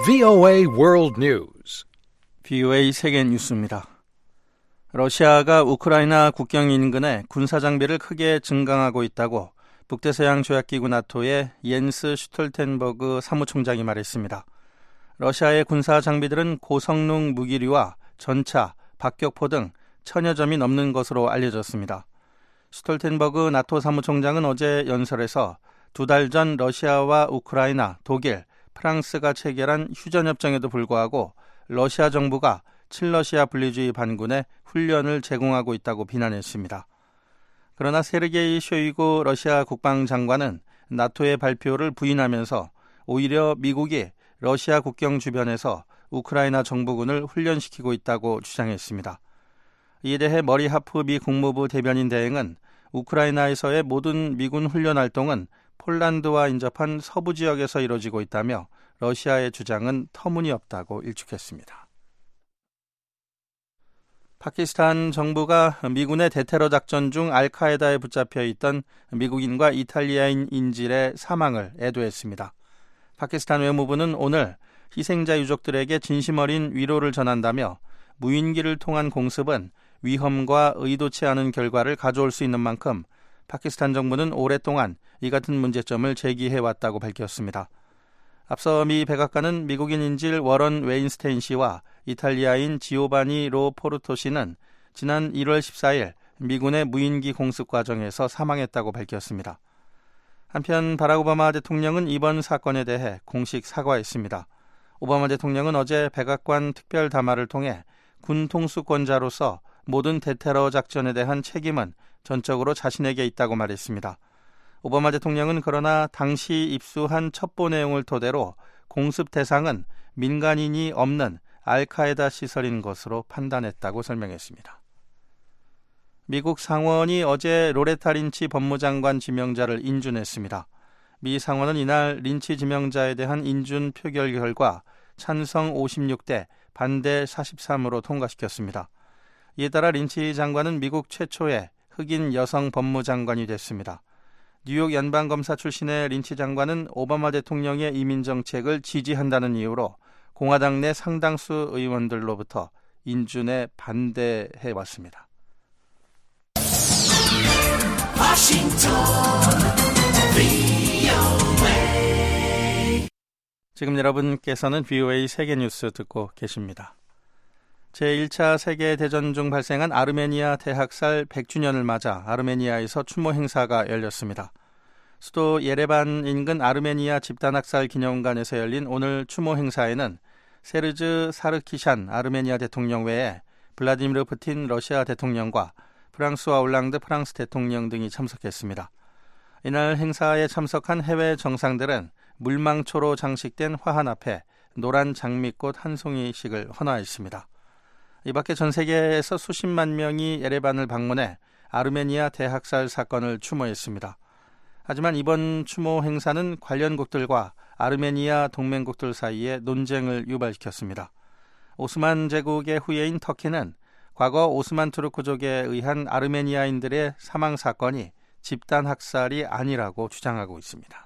VOA World News. VOA 세계 뉴스입니다. 러시아가 우크라이나 국경 인근에 군사 장비를 크게 증강하고 있다고 북대서양 조약기구 나토의 옌스 슈톨텐버그 사무총장이 말했습니다. 러시아의 군사 장비들은 고성능 무기류와 전차, 박격포 등 1000여 점이 넘는 것으로 알려졌습니다. 슈톨텐버그 나토 사무총장은 어제 연설에서 2달 전 러시아와 우크라이나, 독일, 프랑스가 체결한 휴전협정에도 불구하고 러시아 정부가 친러시아 분리주의 반군에 훈련을 제공하고 있다고 비난했습니다. 그러나 세르게이 쇼이구 러시아 국방장관은 나토의 발표를 부인하면서 오히려 미국이 러시아 국경 주변에서 우크라이나 정부군을 훈련시키고 있다고 주장했습니다. 이에 대해 머리 하프 미 국무부 대변인 대행은 우크라이나에서의 모든 미군 훈련 활동은 폴란드와 인접한 서부 지역에서 이루어지고 있다며 러시아의 주장은 터무니없다고 일축했습니다. 파키스탄 정부가 미군의 대테러 작전 중 알카에다에 붙잡혀 있던 미국인과 이탈리아인 인질의 사망을 애도했습니다. 파키스탄 외무부는 오늘 희생자 유족들에게 진심 어린 위로를 전한다며 무인기를 통한 공습은 위험과 의도치 않은 결과를 가져올 수 있는 만큼 파키스탄 정부는 오랫동안 이 같은 문제점을 제기해왔다고 밝혔습니다. 앞서 미 백악관은 미국인 인질 워런 웨인스테인 씨와 이탈리아인 지오바니 로 포르토 씨는 지난 1월 14일 미군의 무인기 공습 과정에서 사망했다고 밝혔습니다. 한편 바락 오바마 대통령은 이번 사건에 대해 공식 사과했습니다. 오바마 대통령은 어제 백악관 특별 담화를 통해 군 통수권자로서 모든 대테러 작전에 대한 책임은 전적으로 자신에게 있다고 말했습니다. 오바마 대통령은 그러나 당시 입수한 첩보 내용을 토대로 공습 대상은 민간인이 없는 알카에다 시설인 것으로 판단했다고 설명했습니다. 미국 상원이 어제 로레타 린치 법무장관 지명자를 인준했습니다. 미 상원은 이날 린치 지명자에 대한 인준 표결 결과 찬성 56대 반대 43으로 통과시켰습니다. 이에 따라 린치 장관은 미국 최초의 흑인 여성 법무장관이 됐습니다. 뉴욕 연방검사 출신의 린치 장관은 오바마 대통령의 이민 정책을 지지한다는 이유로 공화당 내 상당수 의원들로부터 인준에 반대해왔습니다. 지금 여러분께서는 VOA 세계뉴스 듣고 계십니다. 제1차 세계대전 중 발생한 아르메니아 대학살 100주년을 맞아 아르메니아에서 추모 행사가 열렸습니다. 수도 예레반 인근 아르메니아 집단학살 기념관에서 열린 오늘 추모 행사에는 세르즈 사르키샨 아르메니아 대통령 외에 블라디미르 푸틴 러시아 대통령과 프랑스와 올랑드 프랑스 대통령 등이 참석했습니다. 이날 행사에 참석한 해외 정상들은 물망초로 장식된 화환 앞에 노란 장미꽃 한 송이씩을 헌화했습니다. 이 밖에 전 세계에서 수십만 명이 예레반을 방문해 아르메니아 대학살 사건을 추모했습니다. 하지만 이번 추모 행사는 관련국들과 아르메니아 동맹국들 사이에 논쟁을 유발시켰습니다. 오스만 제국의 후예인 터키는 과거 오스만 투르크족에 의한 아르메니아인들의 사망 사건이 집단 학살이 아니라고 주장하고 있습니다.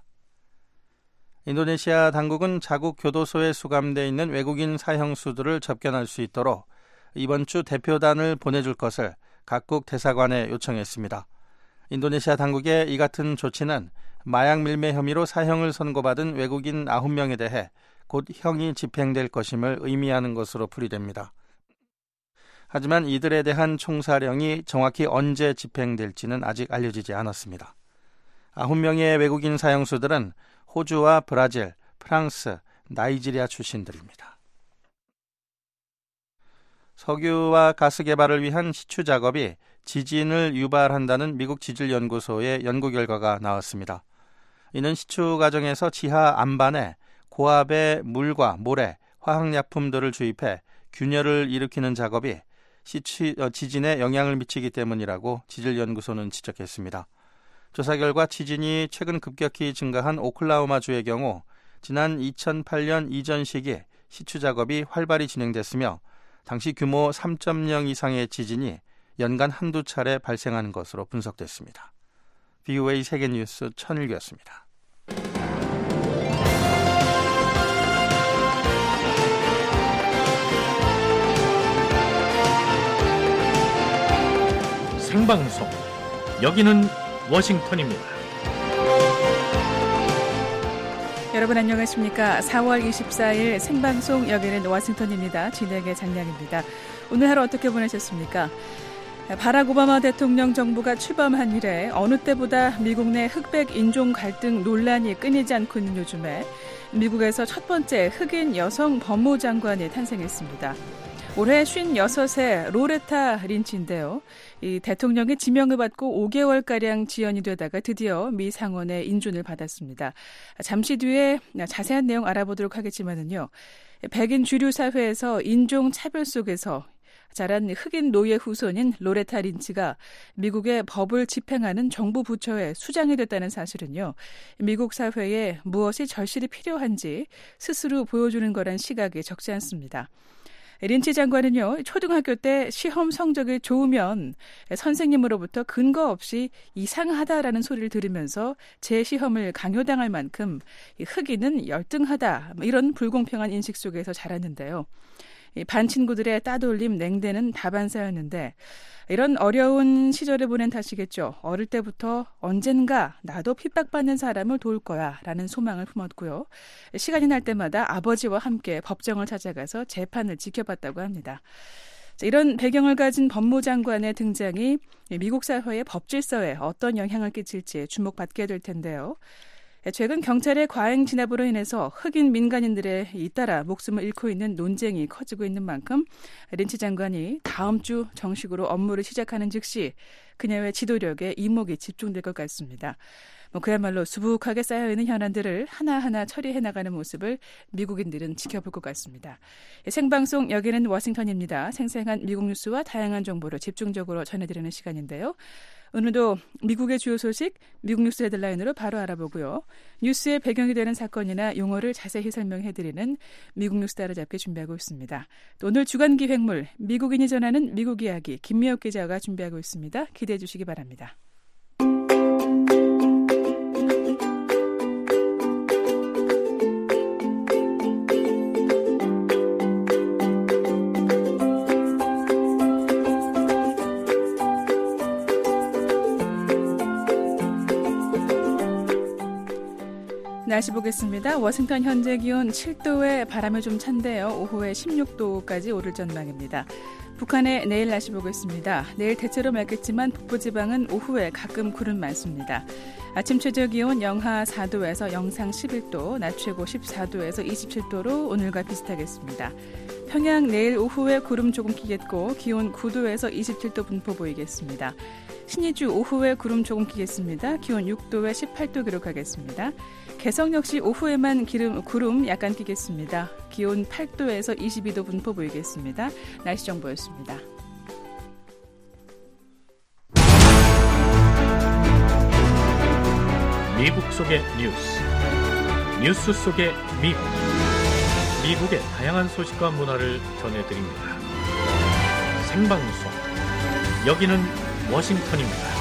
인도네시아 당국은 자국 교도소에 수감되어 있는 외국인 사형수들을 접견할 수 있도록 이번 주 대표단을 보내줄 것을 각국 대사관에 요청했습니다. 인도네시아 당국의 이 같은 조치는 마약 밀매 혐의로 사형을 선고받은 외국인 9명에 대해 곧 형이 집행될 것임을 의미하는 것으로 풀이됩니다. 하지만 이들에 대한 총사령이 정확히 언제 집행될지는 아직 알려지지 않았습니다. 9명의 외국인 사형수들은 호주와 브라질, 프랑스, 나이지리아 출신들입니다. 석유와 가스 개발을 위한 시추 작업이 지진을 유발한다는 미국 지질연구소의 연구 결과가 나왔습니다. 이는 시추 과정에서 지하 안반에 고압의 물과 모래, 화학약품들을 주입해 균열을 일으키는 작업이 지진에 영향을 미치기 때문이라고 지질연구소는 지적했습니다. 조사 결과 지진이 최근 급격히 증가한 오클라호마주의 경우 지난 2008년 이전 시기 시추 작업이 활발히 진행됐으며 당시 규모 3.0 이상의 지진이 연간 한두 차례 발생하는 것으로 분석됐습니다. VOA 세계뉴스 천일규였습니다. 생방송. 여기는 워싱턴입니다. 여러분 안녕하십니까? 4월 24일 생방송 여기는 워싱턴입니다. 진행의 장량입니다. 오늘 하루 어떻게 보내셨습니까? 바락 오바마 대통령 정부가 출범한 이래 어느 때보다 미국 내 흑백 인종 갈등 논란이 끊이지 않고 있는 요즘에 미국에서 첫 번째 흑인 여성 법무장관이 탄생했습니다. 올해 56세 로레타 린치인데요. 이 대통령의 지명을 받고 5개월가량 지연이 되다가 드디어 미 상원의 인준을 받았습니다. 잠시 뒤에 자세한 내용 알아보도록 하겠지만은요. 백인 주류 사회에서 인종 차별 속에서 자란 흑인 노예 후손인 로레타 린치가 미국의 법을 집행하는 정부 부처의 수장이 됐다는 사실은요. 미국 사회에 무엇이 절실히 필요한지 스스로 보여주는 거란 시각이 적지 않습니다. 린치 장관은요, 초등학교 때 시험 성적이 좋으면 선생님으로부터 근거 없이 이상하다라는 소리를 들으면서 재시험을 강요당할 만큼 흑인은 열등하다, 이런 불공평한 인식 속에서 자랐는데요. 반 친구들의 따돌림, 냉대는 다반사였는데 이런 어려운 시절을 보낸 탓이겠죠. 어릴 때부터 언젠가 나도 핍박받는 사람을 도울 거야 라는 소망을 품었고요. 시간이 날 때마다 아버지와 함께 법정을 찾아가서 재판을 지켜봤다고 합니다. 이런 배경을 가진 법무장관의 등장이 미국 사회의 법 질서에 어떤 영향을 끼칠지 주목받게 될 텐데요. 최근 경찰의 과잉 진압으로 인해서 흑인 민간인들의 잇따라 목숨을 잃고 있는 논쟁이 커지고 있는 만큼 린치 장관이 다음 주 정식으로 업무를 시작하는 즉시 그녀의 지도력에 이목이 집중될 것 같습니다. 그야말로 수북하게 쌓여있는 현안들을 하나하나 처리해 나가는 모습을 미국인들은 지켜볼 것 같습니다. 생방송 여기는 워싱턴입니다. 생생한 미국 뉴스와 다양한 정보를 집중적으로 전해드리는 시간인데요. 오늘도 미국의 주요 소식, 미국 뉴스 헤드라인으로 바로 알아보고요. 뉴스의 배경이 되는 사건이나 용어를 자세히 설명해드리는 미국 뉴스 따라잡기 준비하고 있습니다. 또 오늘 주간 기획물, 미국인이 전하는 미국 이야기, 김미옥 기자가 준비하고 있습니다. 기대해 주시기 바랍니다. 날씨 보겠습니다. 워싱턴 현재 기온 7도에 바람이 좀 찬데요. 오후에 16도까지 오를 전망입니다. 북한의 내일 날씨 보겠습니다. 내일 대체로 맑겠지만 북부지방은 오후에 가끔 구름 많습니다. 아침 최저 기온 영하 4도에서 영상 11도, 낮 최고 14도에서 27도로 오늘과 비슷하겠습니다. 평양 내일 오후에 구름 조금 끼겠고 기온 9도에서 27도 분포 보이겠습니다. 신의주 오후에 구름 조금 끼겠습니다. 기온 6도에 18도 기록하겠습니다. 개성 역시 오후에만 구름 약간 끼겠습니다. 기온 8도에서 22도 분포 보이겠습니다. 날씨 정보였습니다. 미국 속의 뉴스 속의 미국. 미국의 다양한 소식과 문화를 전해드립니다. 생방송. 여기는 워싱턴입니다.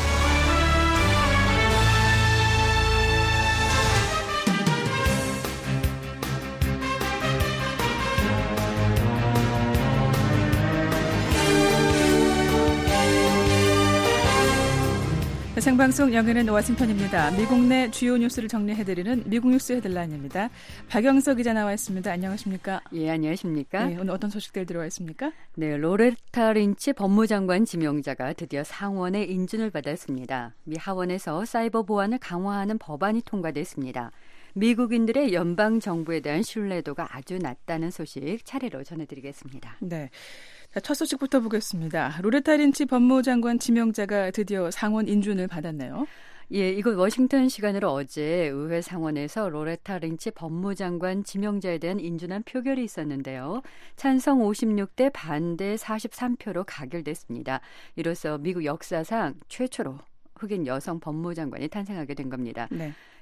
생방송 여기는 워싱턴입니다. 미국 내 주요 뉴스를 정리해드리는 미국 뉴스 헤드라인입니다. 박영석 기자 나와 있습니다. 안녕하십니까? 예, 안녕하십니까? 네, 오늘 어떤 소식들 들어와 있습니까? 네, 로레타 린치 법무장관 지명자가 드디어 상원의 인준을 받았습니다. 미 하원에서 사이버 보안을 강화하는 법안이 통과됐습니다. 미국인들의 연방 정부에 대한 신뢰도가 아주 낮다는 소식 차례로 전해드리겠습니다. 네. 첫 소식부터 보겠습니다. 로레타 린치 법무장관 지명자가 드디어 상원 인준을 받았네요. 예, 이곳 워싱턴 시간으로 어제 의회 상원에서 로레타 린치 법무장관 지명자에 대한 인준안 표결이 있었는데요. 찬성 56대 반대 43표로 가결됐습니다. 이로써 미국 역사상 최초로 흑인 여성 법무장관이 탄생하게 된 겁니다. 네.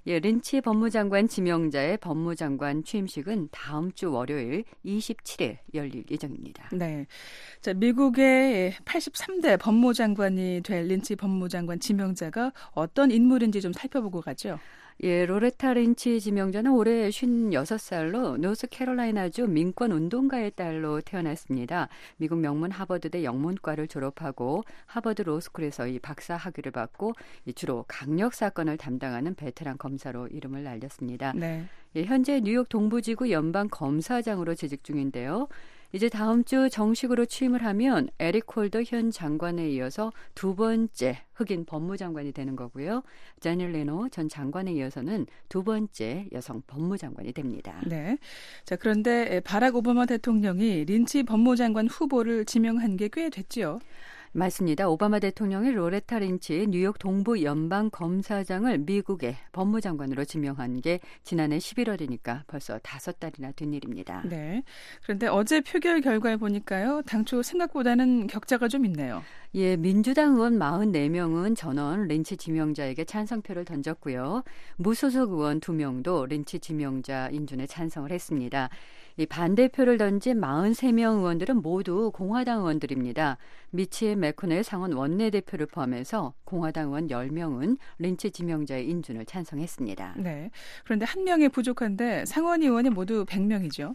예, 린치 법무장관 지명자의 법무장관 취임식은 다음 주 월요일 27일 열릴 예정입니다. 네. 자, 미국의 83대 법무장관이 될 린치 법무장관 지명자가 어떤 인물인지 좀 살펴보고 가죠. 예, 로레타 린치 지명자는 올해 56살로 노스캐롤라이나주 민권운동가의 딸로 태어났습니다. 미국 명문 하버드대 영문과를 졸업하고 하버드 로스쿨에서 이 박사 학위를 받고 주로 강력 사건을 담당하는 베테랑 검사로 이름을 날렸습니다. 네. 예, 현재 뉴욕 동부지구 연방 검사장으로 재직 중인데요. 이제 다음 주 정식으로 취임을 하면 에릭 홀더 현 장관에 이어서 두 번째 흑인 법무장관이 되는 거고요. 제니 레노 전 장관에 이어서는 두 번째 여성 법무장관이 됩니다. 네. 자, 그런데 바락 오바마 대통령이 린치 법무장관 후보를 지명한 게 꽤 됐지요. 맞습니다. 오바마 대통령이 로레타 린치 뉴욕 동부 연방 검사장을 미국의 법무장관으로 지명한 게 지난해 11월이니까 벌써 5달이나 된 일입니다. 네. 그런데 어제 표결 결과를 보니까요. 당초 생각보다는 격차가 좀 있네요. 예, 민주당 의원 44명은 전원 린치 지명자에게 찬성표를 던졌고요. 무소속 의원 2명도 린치 지명자 인준에 찬성을 했습니다. 이 반대표를 던진 43명 의원들은 모두 공화당 의원들입니다. 미치 매코넬 상원 원내대표를 포함해서 공화당 의원 10명은 린치 지명자의 인준을 찬성했습니다. 네. 그런데 한 명이 부족한데 상원 의원이 모두 100명이죠.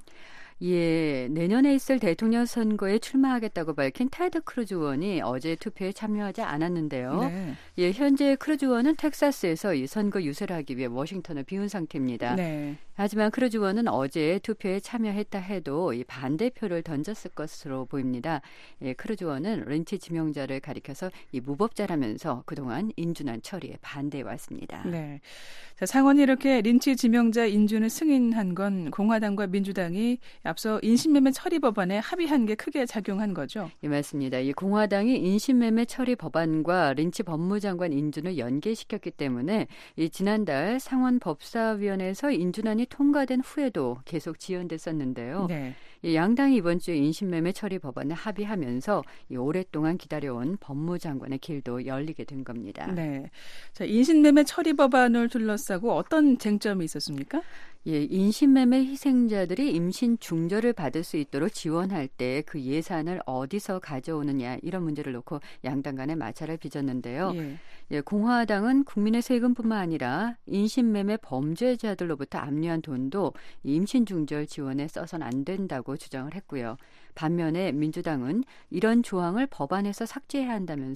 예, 내년에 있을 대통령 선거에 출마하겠다고 밝힌 테드 크루즈 의원이 어제 투표에 참여하지 않았는데요. 네. 예, 현재 크루즈 의원은 텍사스에서 이 선거 유세를 하기 위해 워싱턴을 비운 상태입니다. 네. 하지만 크루즈 의원은 어제 투표에 참여했다 해도 이 반대표를 던졌을 것으로 보입니다. 예, 크루즈 의원은 린치 지명자를 가리켜서 이 무법자라면서 그동안 인준안 처리에 반대해 왔습니다. 네. 자, 상원이 이렇게 린치 지명자 인준을 승인한 건 공화당과 민주당이 앞서 인신매매 처리 법안에 합의한 게 크게 작용한 거죠. 예, 맞습니다. 이 공화당이 인신매매 처리 법안과 린치 법무장관 인준을 연계시켰기 때문에 이 지난달 상원 법사위원회에서 인준안이 통과된 후에도 계속 지연됐었는데요. 네. 이 양당이 이번 주에 인신매매 처리 법안에 합의하면서 이 오랫동안 기다려온 법무장관의 길도 열리게 된 겁니다. 네. 자, 인신매매 처리 법안을 둘러싸고 어떤 쟁점이 있었습니까? 예, 인신매매 희생자들이 임신 중절을 받을 수 있도록 지원할 때 그 예산을 어디서 가져오느냐 이런 문제를 놓고 양당 간의 마찰을 빚었는데요. 예. 예, 공화당은 국민의 세금뿐만 아니라 인신매매 범죄자들로부터 압류한 돈도 임신 중절 지원에 써선 안 된다고 주장을 했고요. 반면에 민주당은 이런 조항을 법안에서 삭제해야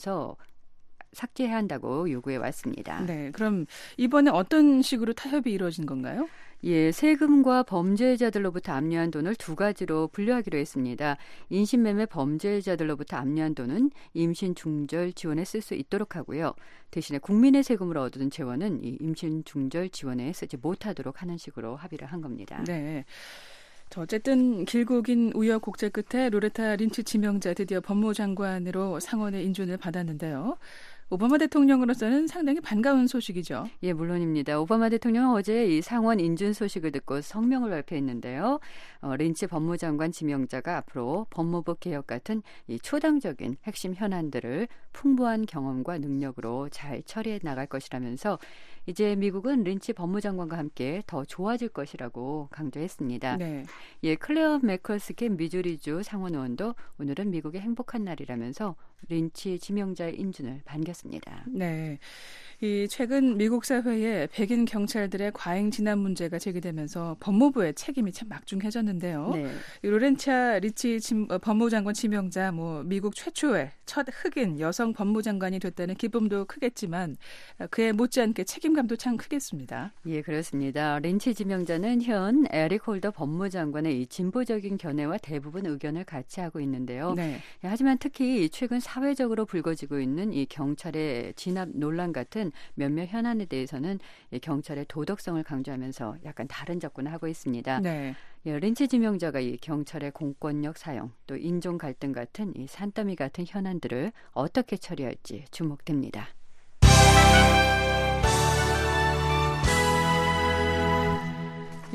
한다고 요구해 왔습니다. 네. 그럼 이번에 어떤 식으로 타협이 이루어진 건가요? 예, 세금과 범죄자들로부터 압류한 돈을 두 가지로 분류하기로 했습니다. 인신매매 범죄자들로부터 압류한 돈은 임신 중절 지원에 쓸 수 있도록 하고요. 대신에 국민의 세금으로 얻은 재원은 이 임신 중절 지원에 쓰지 못하도록 하는 식으로 합의를 한 겁니다. 네. 어쨌든 길고 긴 우여곡절 끝에 로레타 린치 지명자 드디어 법무장관으로 상원의 인준을 받았는데요. 오바마 대통령으로서는 상당히 반가운 소식이죠. 예, 물론입니다. 오바마 대통령은 어제 이 상원 인준 소식을 듣고 성명을 발표했는데요. 린치 법무장관 지명자가 앞으로 법무부 개혁 같은 이 초당적인 핵심 현안들을 풍부한 경험과 능력으로 잘 처리해 나갈 것이라면서 이제 미국은 린치 법무장관과 함께 더 좋아질 것이라고 강조했습니다. 네. 예, 클레어 매커스키 미주리주 상원 의원도 오늘은 미국의 행복한 날이라면서 린치 지명자의 인준을 반겼습니다. 네. 이 최근 미국 사회에 백인 경찰들의 과잉 진압 문제가 제기되면서 법무부의 책임이 참 막중해졌는데요. 네. 이 로렌차 리치 법무장관 지명자 미국 최초의 첫 흑인 여성 법무장관이 됐다는 기쁨도 크겠지만 그에 못지않게 책임감도 참 크겠습니다. 예, 그렇습니다. 린치 지명자는 현 에릭 홀더 법무장관의 이 진보적인 견해와 대부분 의견을 같이 하고 있는데요. 네. 하지만 특히 최근 사회적으로 불거지고 있는 이 경찰의 진압 논란 같은 몇몇 현안에 대해서는 이 경찰의 도덕성을 강조하면서 약간 다른 접근을 하고 있습니다. 네. 예, 린치 지명자가 이 경찰의 공권력 사용, 또 인종 갈등 같은 이 산더미 같은 현안들을 어떻게 처리할지 주목됩니다.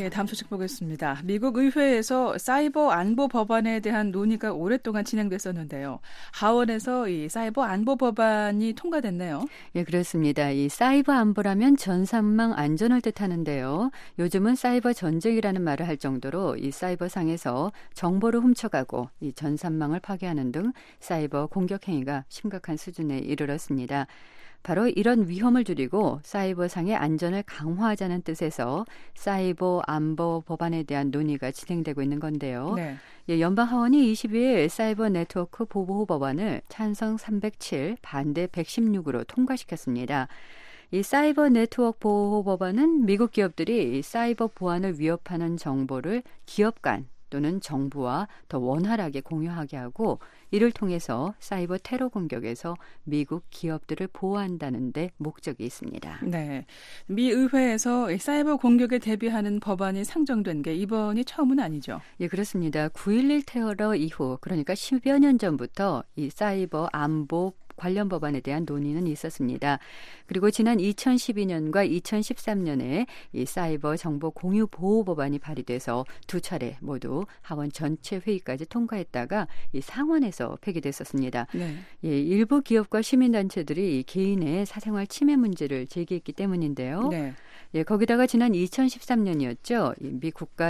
네, 다음 소식 보겠습니다. 미국 의회에서 사이버 안보 법안에 대한 논의가 오랫동안 진행됐었는데요. 하원에서 이 사이버 안보 법안이 통과됐네요. 예, 그렇습니다. 이 사이버 안보라면 전산망 안전을 뜻하는데요. 요즘은 사이버 전쟁이라는 말을 할 정도로 이 사이버상에서 정보를 훔쳐가고 이 전산망을 파괴하는 등 사이버 공격 행위가 심각한 수준에 이르렀습니다. 바로 이런 위험을 줄이고 사이버상의 안전을 강화하자는 뜻에서 사이버 안보 법안에 대한 논의가 진행되고 있는 건데요. 네. 예, 연방하원이 22일 사이버 네트워크 보호 법안을 찬성 307, 반대 116으로 통과시켰습니다. 이 사이버 네트워크 보호 법안은 미국 기업들이 사이버 보안을 위협하는 정보를 기업 간 또는 정부와 더 원활하게 공유하게 하고 이를 통해서 사이버 테러 공격에서 미국 기업들을 보호한다는 데 목적이 있습니다. 네, 미 의회에서 사이버 공격에 대비하는 법안이 상정된 게 이번이 처음은 아니죠? 예, 그렇습니다. 9.11 테러 이후 그러니까 10여 년 전부터 이 사이버 안보 관련 법안에 대한 논의는 있었습니다. 그리고 지난 2012년과 2013년에 이 사이버 정보 공유 보호 법안이 발의돼서 두 차례 모두 하원 전체 회의까지 통과했다가 이 상원에서 폐기됐었습니다. 네. 예, 일부 기업과 시민단체들이 개인의 사생활 침해 문제를 제기했기 때문인데요. 네. 예, 거기다가 지난 2013년이었죠. 미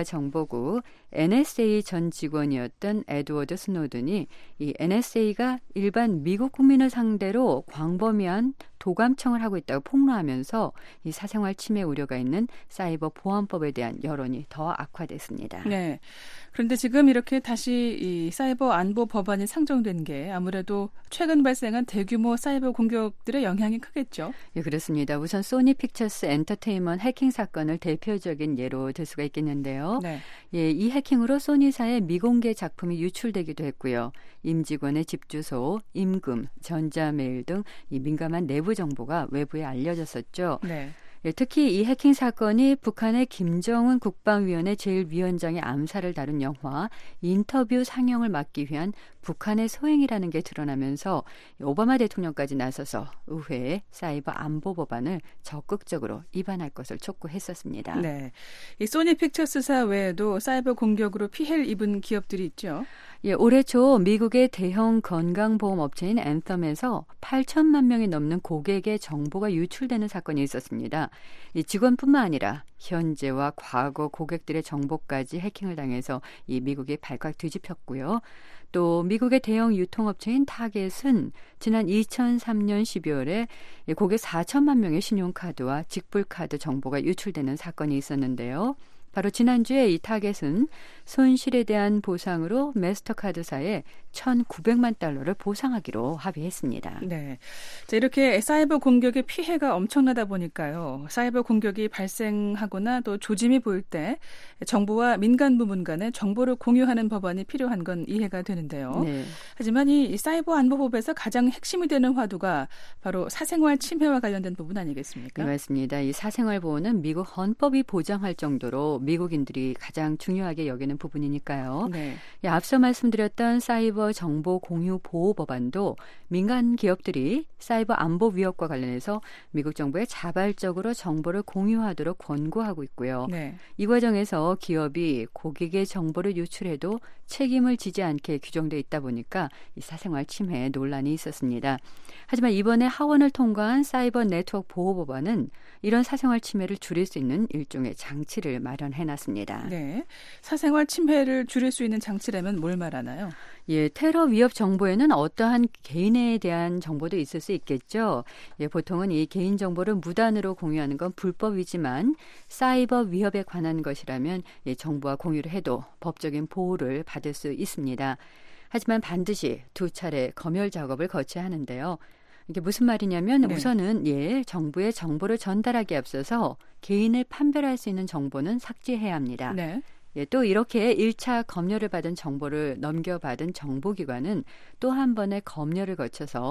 국가정보국 NSA 전 직원이었던 에드워드 스노든이 이 NSA가 일반 미국 국민을 상대로 광범위한 도감청을 하고 있다고 폭로하면서 이 사생활 침해 우려가 있는 사이버 보안법에 대한 여론이 더 악화됐습니다. 네. 그런데 지금 이렇게 다시 이 사이버 안보 법안이 상정된 게 아무래도 최근 발생한 대규모 사이버 공격들의 영향이 크겠죠. 예, 그렇습니다. 우선 소니 픽처스 엔터테인먼트 해킹 사건을 대표적인 예로 들 수가 있겠는데요. 네. 예, 이 해킹으로 소니사의 미공개 작품이 유출되기도 했고요. 임직원의 집 주소, 임금, 전자메일 등 이 민감한 내부 정보가 외부에 알려졌었죠. 네. 예, 특히 이 해킹 사건이 북한의 김정은 국방위원회 제1위원장의 암살을 다룬 영화 인터뷰 상영을 막기 위한 북한의 소행이라는 게 드러나면서 오바마 대통령까지 나서서 의회에 사이버 안보 법안을 적극적으로 입안할 것을 촉구했었습니다. 네. 이 소니 픽처스사 외에도 사이버 공격으로 피해를 입은 기업들이 있죠. 예, 올해 초 미국의 대형 건강보험 업체인 앤썸에서 8천만 명이 넘는 고객의 정보가 유출되는 사건이 있었습니다. 이 직원뿐만 아니라 현재와 과거 고객들의 정보까지 해킹을 당해서 이 미국이 발칵 뒤집혔고요. 또 미국의 대형 유통업체인 타겟은 지난 2003년 12월에 고객 4천만 명의 신용카드와 직불카드 정보가 유출되는 사건이 있었는데요. 바로 지난주에 이 타겟은 손실에 대한 보상으로 마스터카드사에 1,900만 달러를 보상하기로 합의했습니다. 네. 자, 이렇게 사이버 공격의 피해가 엄청나다 보니까요. 사이버 공격이 발생하거나 또 조짐이 보일 때 정부와 민간 부문 간에 정보를 공유하는 법안이 필요한 건 이해가 되는데요. 네. 하지만 이 사이버 안보법에서 가장 핵심이 되는 화두가 바로 사생활 침해와 관련된 부분 아니겠습니까? 네, 맞습니다. 이 사생활 보호는 미국 헌법이 보장할 정도로 미국인들이 가장 중요하게 여기는 부분이니까요. 네. 예, 앞서 말씀드렸던 사이버 정보 공유 보호 법안도 민간 기업들이 사이버 안보 위협과 관련해서 미국 정부에 자발적으로 정보를 공유하도록 권고하고 있고요. 네. 이 과정에서 기업이 고객의 정보를 유출해도 책임을 지지 않게 규정돼 있다 보니까 이 사생활 침해 논란이 있었습니다. 하지만 이번에 하원을 통과한 사이버 네트워크 보호 법안은 이런 사생활 침해를 줄일 수 있는 일종의 장치를 마련해놨습니다. 네. 사생활 침해를 줄일 수 있는 장치라면 뭘 말하나요? 예, 테러 위협 정보에는 어떠한 개인에 대한 정보도 있을 수 있겠죠. 예, 보통은 이 개인 정보를 무단으로 공유하는 건 불법이지만 사이버 위협에 관한 것이라면 예, 정보와 공유를 해도 법적인 보호를 받을 수 있습니다. 하지만 반드시 두 차례 검열 작업을 거쳐야 하는데요. 이게 무슨 말이냐면 네. 우선은 정부에 정보를 전달하기에 앞서서 개인을 판별할 수 있는 정보는 삭제해야 합니다. 네. 또 이렇게 1차 검열을 받은 정보를 넘겨받은 정보기관은 또 한 번의 검열을 거쳐서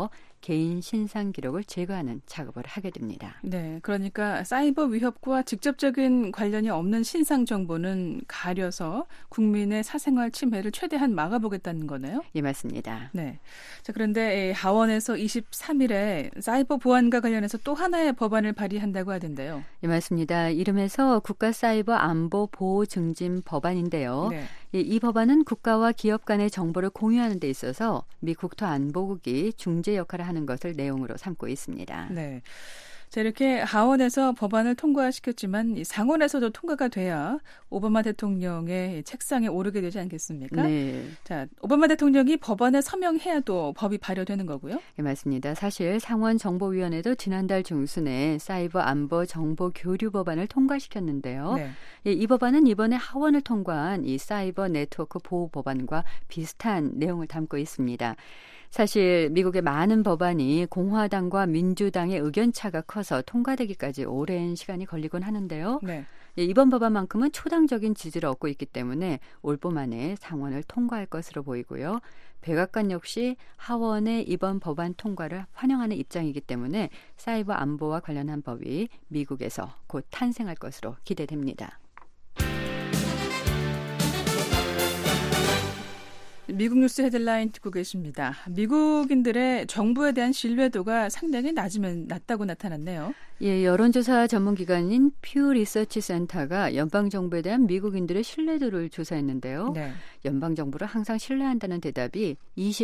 개인 신상 기록을 제거하는 작업을 하게 됩니다. 네, 그러니까 사이버 위협과 직접적인 관련이 없는 신상 정보는 가려서 국민의 사생활 침해를 최대한 막아보겠다는 거네요. 예, 맞습니다. 네. 자, 그런데 하원에서 23일에 사이버 보안과 관련해서 또 하나의 법안을 발의한다고 하던데요. 예, 맞습니다. 이름에서 국가사이버안보보호증진 법안인데요. 네. 이 법안은 국가와 기업 간의 정보를 공유하는 데 있어서 미 국토안보국이 중재 역할을 하는 것을 내용으로 삼고 있습니다. 네. 자, 이렇게 하원에서 법안을 통과시켰지만 이 상원에서도 통과가 돼야 오바마 대통령의 책상에 오르게 되지 않겠습니까? 네. 자, 오바마 대통령이 법안에 서명해야도 법이 발효되는 거고요. 네, 맞습니다. 사실 상원정보위원회도 지난달 중순에 사이버 안보 정보 교류 법안을 통과시켰는데요. 네. 이 법안은 이번에 하원을 통과한 이 사이버 네트워크 보호 법안과 비슷한 내용을 담고 있습니다. 사실 미국의 많은 법안이 공화당과 민주당의 의견차가 커서 통과되기까지 오랜 시간이 걸리곤 하는데요. 네. 이번 법안만큼은 초당적인 지지를 얻고 있기 때문에 올 봄 안에 상원을 통과할 것으로 보이고요. 백악관 역시 하원의 이번 법안 통과를 환영하는 입장이기 때문에 사이버 안보와 관련한 법이 미국에서 곧 탄생할 것으로 기대됩니다. 미국 뉴스 헤드라인 듣고 계십니다. 미국인들의 정부에 대한 신뢰도가 상당히 낮다고 나타났네요. 예, 여론조사 전문기관인 퓨 리서치 센터가 연방정부에 대한 미국인들의 신뢰도를 조사했는데요. 네. 연방정부를 항상 신뢰한다는 대답이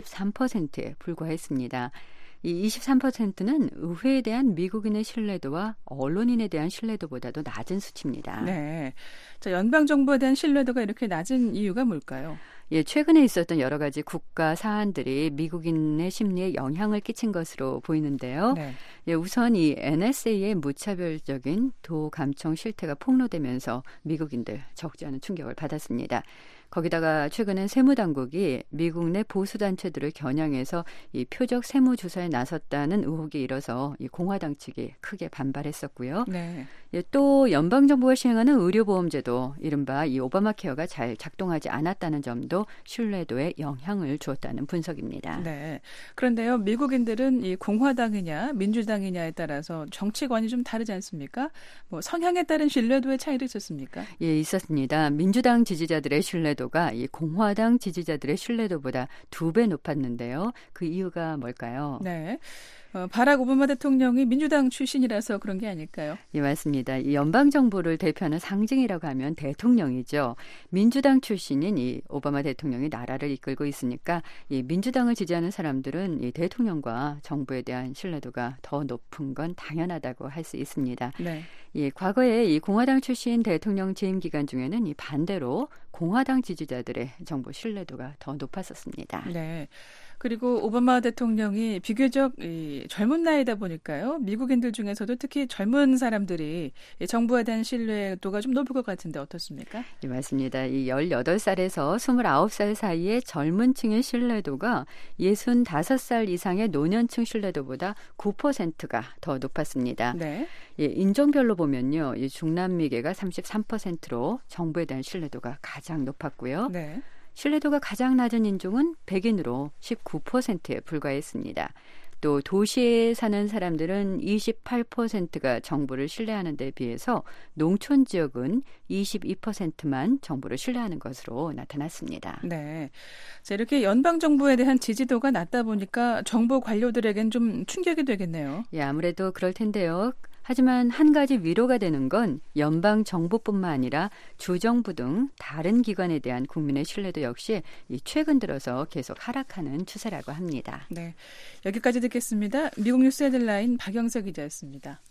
23%에 불과했습니다. 이 23%는 의회에 대한 미국인의 신뢰도와 언론인에 대한 신뢰도보다도 낮은 수치입니다. 네. 자, 연방정부에 대한 신뢰도가 이렇게 낮은 이유가 뭘까요? 예, 최근에 있었던 여러 가지 국가 사안들이 미국인의 심리에 영향을 끼친 것으로 보이는데요. 네. 예, 우선 이 NSA의 무차별적인 도감청 실태가 폭로되면서 미국인들 적지 않은 충격을 받았습니다. 거기다가 최근엔 세무당국이 미국 내 보수단체들을 겨냥해서 이 표적 세무조사에 나섰다는 의혹이 일어서 이 공화당 측이 크게 반발했었고요. 네. 예, 또 연방정부가 시행하는 의료보험제도 이른바 이 오바마 케어가 잘 작동하지 않았다는 점도 신뢰도에 영향을 주었다는 분석입니다. 네. 그런데요, 미국인들은 이 공화당이냐 민주당이냐에 따라서 정치관이 좀 다르지 않습니까? 뭐 성향에 따른 신뢰도의 차이도 있었습니까? 예, 있었습니다. 민주당 지지자들의 신뢰도가 이 공화당 지지자들의 신뢰도보다 2배 높았는데요. 그 이유가 뭘까요? 네. 바락 오바마 대통령이 민주당 출신이라서 그런 게 아닐까요? 예, 맞습니다. 이 연방정부를 대표하는 상징이라고 하면 대통령이죠. 민주당 출신인 이 오바마 대통령이 나라를 이끌고 있으니까 이 민주당을 지지하는 사람들은 이 대통령과 정부에 대한 신뢰도가 더 높은 건 당연하다고 할 수 있습니다. 네. 예, 과거에 이 공화당 출신 대통령 재임 기간 중에는 이 반대로 공화당 지지자들의 정부 신뢰도가 더 높았었습니다. 네. 그리고 오바마 대통령이 비교적 젊은 나이다 보니까요. 미국인들 중에서도 특히 젊은 사람들이 정부에 대한 신뢰도가 좀 높을 것 같은데 어떻습니까? 네, 맞습니다. 이 18살에서 29살 사이의 젊은 층의 신뢰도가 65살 이상의 노년층 신뢰도보다 9%가 더 높았습니다. 네. 예, 인종별로 보면요. 이 중남미계가 33%로 정부에 대한 신뢰도가 가장 높았고요. 네. 신뢰도가 가장 낮은 인종은 백인으로 19%에 불과했습니다. 또 도시에 사는 사람들은 28%가 정부를 신뢰하는 데 비해서 농촌 지역은 22%만 정부를 신뢰하는 것으로 나타났습니다. 네. 자, 이렇게 연방정부에 대한 지지도가 낮다 보니까 정부 관료들에겐 좀 충격이 되겠네요. 예, 아무래도 그럴 텐데요. 하지만 한 가지 위로가 되는 건 연방 정부뿐만 아니라 주정부 등 다른 기관에 대한 국민의 신뢰도 역시 최근 들어서 계속 하락하는 추세라고 합니다. 네, 여기까지 듣겠습니다. 미국 뉴스 헤드라인 박영석 기자였습니다.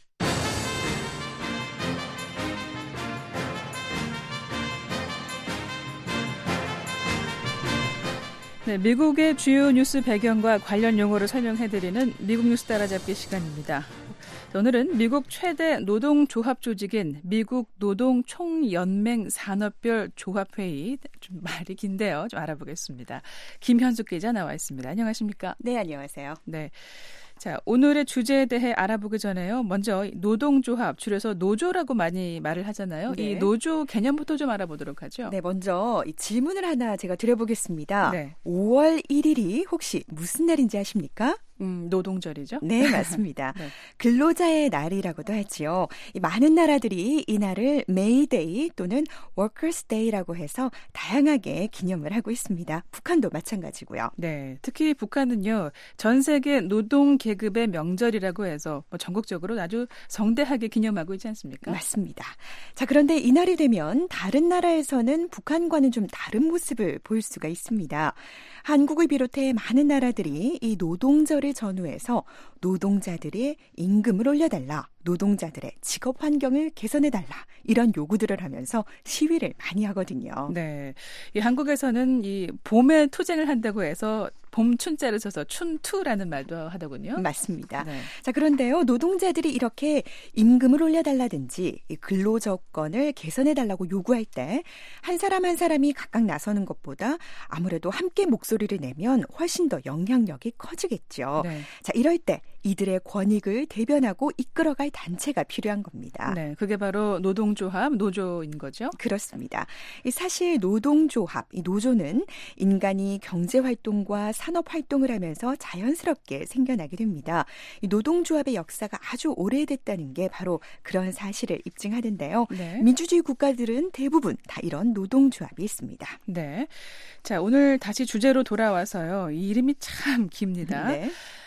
네, 미국의 주요 뉴스 배경과 관련 용어를 설명해드리는 미국 뉴스 따라잡기 시간입니다. 오늘은 미국 최대 노동조합 조직인 미국 노동총연맹 산업별 조합회의, 좀 말이 긴데요. 좀 알아보겠습니다. 김현숙 기자 나와 있습니다. 안녕하십니까? 네, 안녕하세요. 네. 자, 오늘의 주제에 대해 알아보기 전에요. 먼저 노동조합, 줄여서 노조라고 많이 말을 하잖아요. 네. 이 노조 개념부터 좀 알아보도록 하죠. 네, 먼저 이 질문을 하나 제가 드려보겠습니다. 네. 5월 1일이 혹시 무슨 날인지 아십니까? 노동절이죠? 네, 맞습니다. 네. 근로자의 날이라고도 하지요. 이 많은 나라들이 이 날을 메이데이 또는 워커스 데이라고 해서 다양하게 기념을 하고 있습니다. 북한도 마찬가지고요. 네, 특히 북한은요, 전 세계 노동 계급의 명절이라고 해서 전국적으로 아주 성대하게 기념하고 있지 않습니까? 맞습니다. 자, 그런데 이날이 되면 다른 나라에서는 북한과는 좀 다른 모습을 보일 수가 있습니다. 한국을 비롯해 많은 나라들이 이 노동절을 전후해서 노동자들의 임금을 올려달라, 노동자들의 직업 환경을 개선해달라 이런 요구들을 하면서 시위를 많이 하거든요. 네, 이 한국에서는 이 봄에 투쟁을 한다고 해서 봄 춘자를 써서 춘투라는 말도 하더군요. 맞습니다. 네. 자, 그런데요, 노동자들이 이렇게 임금을 올려달라든지 이 근로 조건을 개선해달라고 요구할 때 한 사람 한 사람이 각각 나서는 것보다 아무래도 함께 목소리를 내면 훨씬 더 영향력이 커지겠죠. 네. 자, 이럴 때 이들의 권익을 대변하고 이끌어갈 단체가 필요한 겁니다. 네, 그게 바로 노동조합, 노조인 거죠? 그렇습니다. 사실 노동조합, 이 노조는 인간이 경제활동과 산업활동을 하면서 자연스럽게 생겨나게 됩니다. 이 노동조합의 역사가 아주 오래됐다는 게 바로 그런 사실을 입증하는데요. 네. 민주주의 국가들은 대부분 다 이런 노동조합이 있습니다. 네. 자, 오늘 다시 주제로 돌아와서요. 이 이름이 참 깁니다. 네.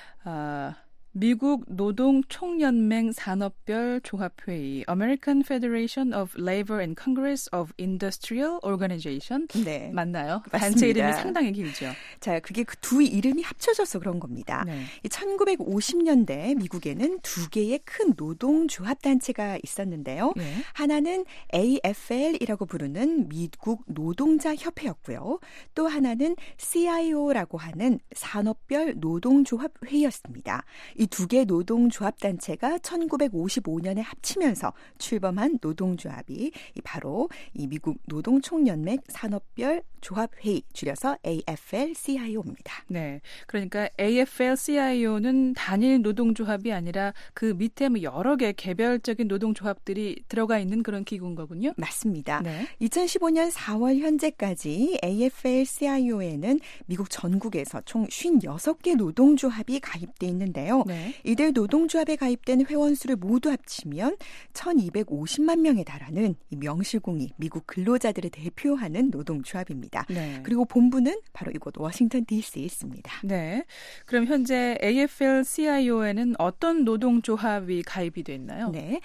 미국 노동총연맹 산업별 조합회의 American Federation of Labor and Congress of Industrial Organization 네. 맞나요? 맞습니다. 단체 이름이 상당히 길죠. 자, 그게 그 두 이름이 합쳐져서 그런 겁니다. 네. 1950년대 미국에는 두 개의 큰 노동조합 단체가 있었는데요. 네. 하나는 AFL이라고 부르는 미국 노동자 협회였고요. 또 하나는 CIO라고 하는 산업별 노동조합 회의였습니다. 이 두 개 노동조합 단체가 1955년에 합치면서 출범한 노동조합이 바로 이 미국 노동총연맹 산업별 조합회의, 줄여서 AFL-CIO입니다. 네, 그러니까 AFL-CIO는 단일 노동조합이 아니라 그 밑에 여러 개 개별적인 노동조합들이 들어가 있는 그런 기구인 거군요. 맞습니다. 네. 2015년 4월 현재까지 AFL-CIO에는 미국 전국에서 총 56개 노동조합이 가입돼 있는데요. 네. 이들 노동조합에 가입된 회원수를 모두 합치면 1250만 명에 달하는 이 명실공히 미국 근로자들을 대표하는 노동조합입니다. 네. 그리고 본부는 바로 이곳 워싱턴 DC에 있습니다. 네. 그럼 현재 AFL-CIO에는 어떤 노동조합이 가입이 돼 있나요? 네.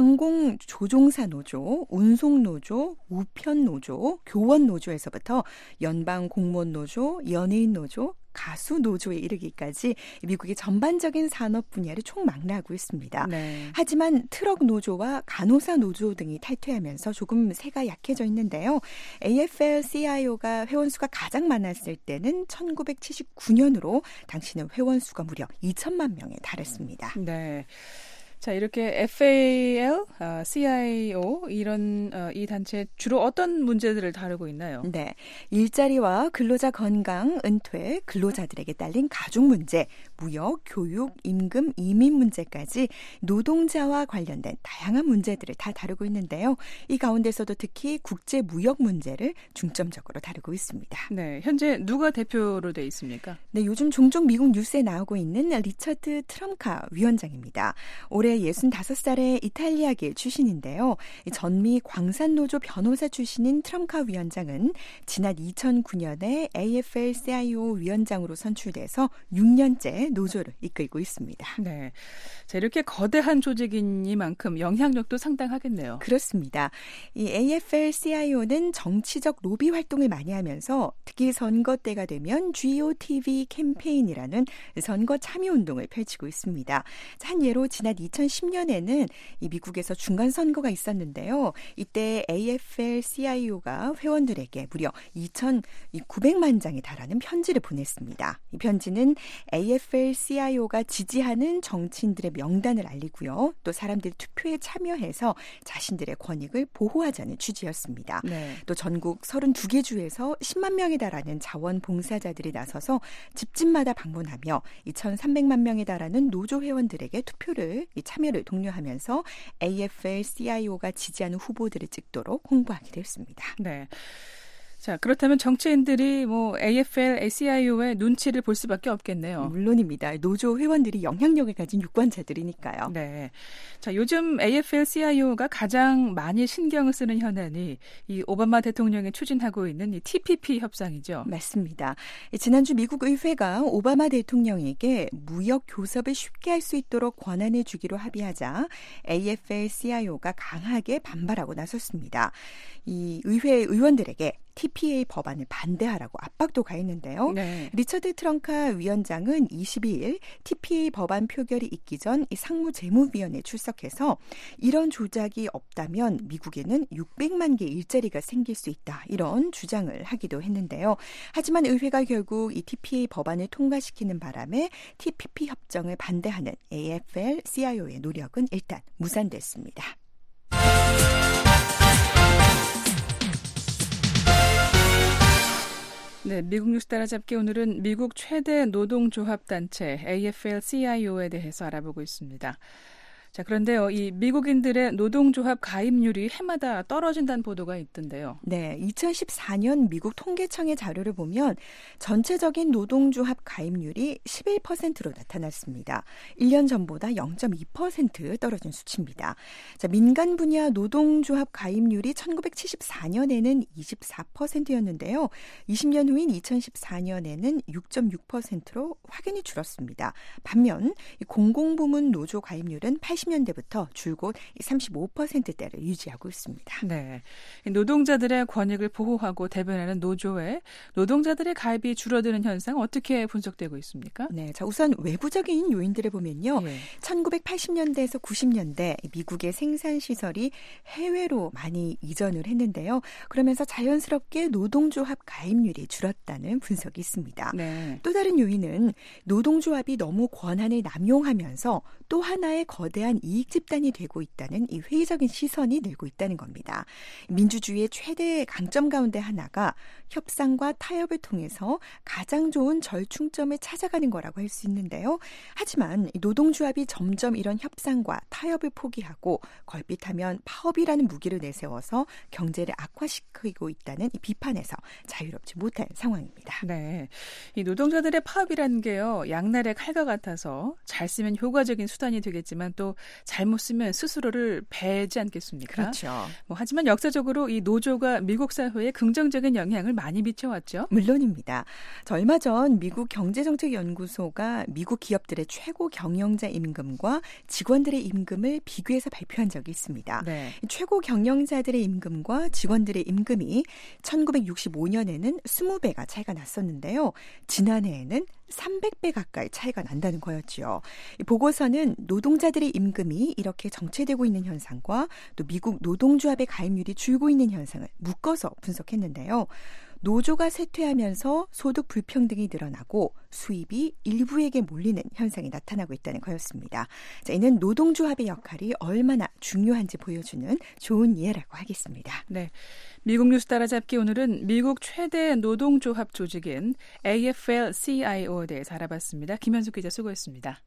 항공조종사 노조, 운송노조, 우편노조, 교원노조에서부터 연방공무원노조, 연예인노조, 가수 노조에 이르기까지 미국의 전반적인 산업 분야를 총망라하고 있습니다. 네. 하지만 트럭 노조와 간호사 노조 등이 탈퇴하면서 조금 세가 약해져 있는데요. AFL-CIO가 회원수가 가장 많았을 때는 1979년으로 당시는 회원수가 무려 2천만 명에 달했습니다. 네. 자, 이렇게 FAL, CIO 이런 이 단체 주로 어떤 문제들을 다루고 있나요? 네, 일자리와 근로자 건강, 은퇴, 근로자들에게 딸린 가족 문제, 무역, 교육, 임금, 이민 문제까지 노동자와 관련된 다양한 문제들을 다 다루고 있는데요. 이 가운데서도 특히 국제 무역 문제를 중점적으로 다루고 있습니다. 네, 현재 누가 대표로 돼 있습니까? 네, 요즘 종종 미국 뉴스에 나오고 있는 리처드 트럼카 위원장입니다. 올해 65살의 이탈리아계 출신인데요. 전미 광산노조 변호사 출신인 트럼카 위원장은 지난 2009년에 AFL-CIO 위원장으로 선출돼서 6년째 노조를 이끌고 있습니다. 네, 자, 이렇게 거대한 조직이니만큼 영향력도 상당하겠네요. 그렇습니다. 이 AFL-CIO는 정치적 로비 활동을 많이 하면서 특히 선거 때가 되면 GOTV 캠페인이라는 선거 참여 운동을 펼치고 있습니다. 한 예로 지난 2010년에는 이 미국에서 중간 선거가 있었는데요. 이때 AFL-CIO가 회원들에게 무려 2,900만 장에 달하는 편지를 보냈습니다. 이 편지는 AFL-CIO가 지지하는 정치인들의 명단을 알리고요. 또 사람들이 투표에 참여해서 자신들의 권익을 보호하자는 취지였습니다. 네. 또 전국 32개 주에서 10만 명에 달하는 자원봉사자들이 나서서 집집마다 방문하며 2,300만 명에 달하는 노조 회원들에게 투표를 참여를 독려하면서 AFL-CIO가 지지하는 후보들을 찍도록 홍보하기도 했습니다. 네. 자, 그렇다면 정치인들이 AFL, CIO의 눈치를 볼 수밖에 없겠네요. 물론입니다. 노조 회원들이 영향력을 가진 유권자들이니까요. 네. 자, 요즘 AFL, CIO가 가장 많이 신경을 쓰는 현안이 이 오바마 대통령이 추진하고 있는 이 TPP 협상이죠. 맞습니다. 지난주 미국 의회가 오바마 대통령에게 무역 교섭을 쉽게 할 수 있도록 권한을 주기로 합의하자 AFL, CIO가 강하게 반발하고 나섰습니다. 이 의회 의원들에게 TPA 법안을 반대하라고 압박도 가했는데요. 네. 리처드 트렁카 위원장은 22일 TPA 법안 표결이 있기 전 이 상무재무위원회에 출석해서 이런 조작이 없다면 미국에는 600만 개 일자리가 생길 수 있다. 이런 주장을 하기도 했는데요. 하지만 의회가 결국 이 TPA 법안을 통과시키는 바람에 TPP 협정을 반대하는 AFL, CIO의 노력은 일단 무산됐습니다. 네, 미국 뉴스 따라잡기 오늘은 미국 최대 노동조합 단체 AFL-CIO에 대해서 알아보고 있습니다. 자, 그런데요, 이 미국인들의 노동조합 가입률이 해마다 떨어진다는 보도가 있던데요. 네, 2014년 미국 통계청의 자료를 보면 전체적인 노동조합 가입률이 11%로 나타났습니다. 1년 전보다 0.2% 떨어진 수치입니다. 자, 민간 분야 노동조합 가입률이 1974년에는 24%였는데요. 20년 후인 2014년에는 6.6%로 확연히 줄었습니다. 반면 공공부문 노조 가입률은 80년대부터 줄곧 35%대를 유지하고 있습니다. 네, 노동자들의 권익을 보호하고 대변하는 노조에 노동자들의 가입이 줄어드는 현상 어떻게 분석되고 있습니까? 네, 자 우선 외부적인 요인들을 보면요. 1980년대에서 90년대 미국의 생산 시설이 해외로 많이 이전을 했는데요. 그러면서 자연스럽게 노동조합 가입률이 줄었다는 분석이 있습니다. 네. 또 다른 요인은 노동조합이 너무 권한을 남용하면서 또 하나의 거대한 이익 집단이 되고 있다는 이 회의적인 시선이 늘고 있다는 겁니다. 민주주의의 최대 강점 가운데 하나가 협상과 타협을 통해서 가장 좋은 절충점을 찾아가는 거라고 할 수 있는데요. 하지만 노동조합이 점점 이런 협상과 타협을 포기하고 걸핏하면 파업이라는 무기를 내세워서 경제를 악화시키고 있다는 이 비판에서 자유롭지 못한 상황입니다. 네, 이 노동자들의 파업이라는 게요, 양날의 칼과 같아서 잘 쓰면 효과적인 수단이 되겠지만 또 잘못 쓰면 스스로를 배지 않겠습니까? 그렇죠. 하지만 역사적으로 이 노조가 미국 사회에 긍정적인 영향을 많이 미쳐왔죠. 물론입니다. 얼마 전 미국 경제정책연구소가 미국 기업들의 최고 경영자 임금과 직원들의 임금을 비교해서 발표한 적이 있습니다. 네. 최고 경영자들의 임금과 직원들의 임금이 1965년에는 20배가 차이가 났었는데요. 지난해에는 300배 가까이 차이가 난다는 거였죠. 이 보고서는 노동자들의 임금이 이렇게 정체되고 있는 현상과 또 미국 노동조합의 가입률이 줄고 있는 현상을 묶어서 분석했는데요. 노조가 쇠퇴하면서 소득 불평등이 늘어나고 수입이 일부에게 몰리는 현상이 나타나고 있다는 거였습니다. 자, 이는 노동조합의 역할이 얼마나 중요한지 보여주는 좋은 예라고 하겠습니다. 네, 미국 뉴스 따라잡기 오늘은 미국 최대 노동조합 조직인 AFL-CIO에 대해서 알아봤습니다. 김현숙 기자 수고했습니다.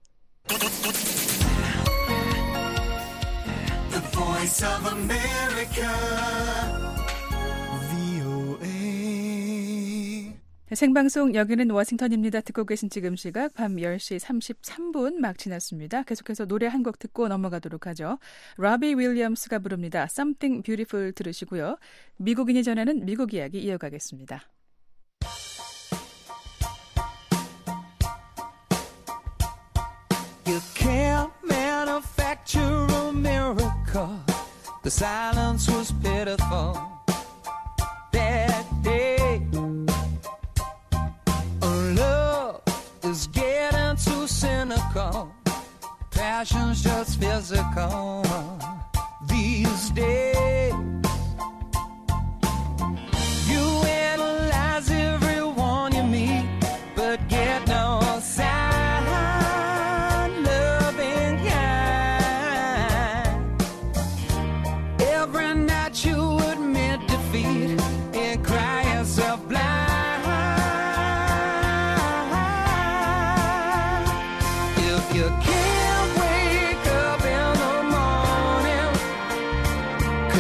The Voice of America. 생방송 여기는 워싱턴입니다. 듣고 계신 지금 시각 밤 10시 33분 막 지났습니다. 계속해서 노래 한 곡 듣고 넘어가도록 하죠. 로비 윌리엄스가 부릅니다. Something Beautiful 들으시고요. 미국인이 전하는 미국 이야기 이어가겠습니다. You can't manufacture a miracle. The silence was pitiful that day. Is getting too cynical. Passion's just physical these days. You analyze everyone you meet, but get no sign. Loving kind. Every night you admit defeat and cry yourself blind. You can't wake up in the morning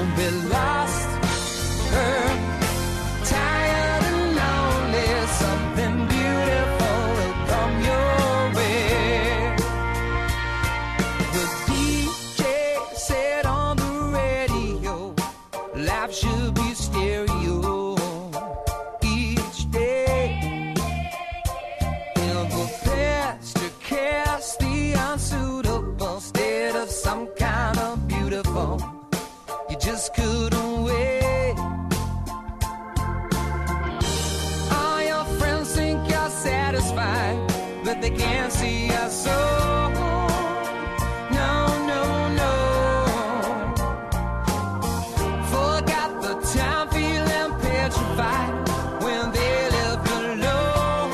won't be lost, hurt, tired and lonely. Something beautiful will come your way. The DJ said on the radio, life should be stereo each day. In the past to cast the unsuitable instead of some kind of beautiful. You just couldn't wait. All your friends think you're satisfied, but they can't see your soul. No, no, no. Forgot the time feeling petrified when they left alone.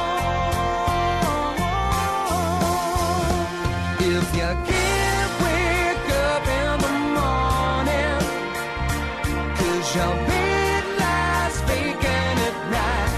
If you can't wake up in the morning, 'cause your bed lies vacant at night.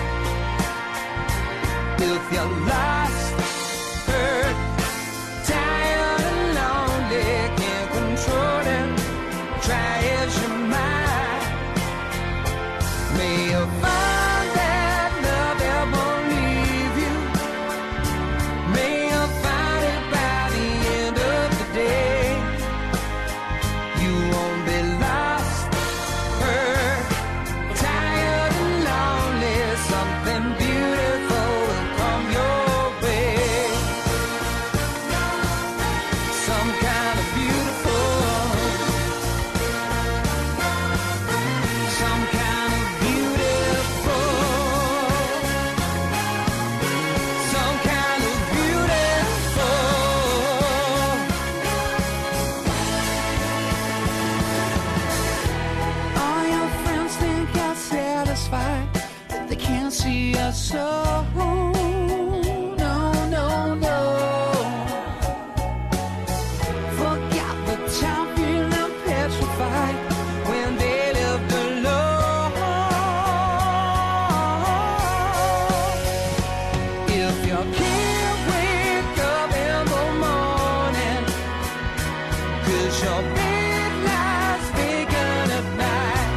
If you're lost, hurt, tired and lonely, can't control it, try as you might. May you find that love that won't leave you. May you find it by the end of the day. You won't be lost, hurt, tired and lonely. Something beautiful will come your way. Some kind of beautiful. Some kind of beautiful. Some kind of beautiful. All your friends think you're satisfied, but they can't see your soul. No, no, no. Forgot the time feeling petrified when they lived alone. If you can't wake up in the morning, 'cause your bed lies vacant at night.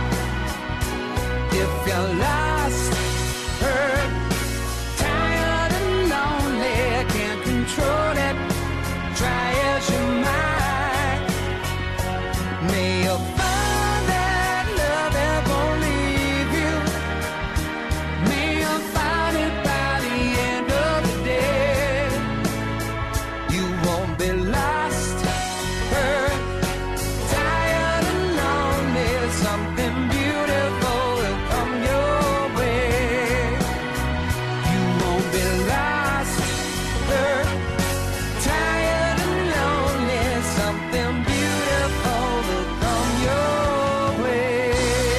If you're lost, hurt, tired and lonely, can't control it, try as you might. May you find that love that won't leave you. May you find it by the end of the day. You won't be lost, hurt, tired and lonely. Something beautiful will come your way. You won't be lost, hurt, tired and lonely. Something beautiful will come your way.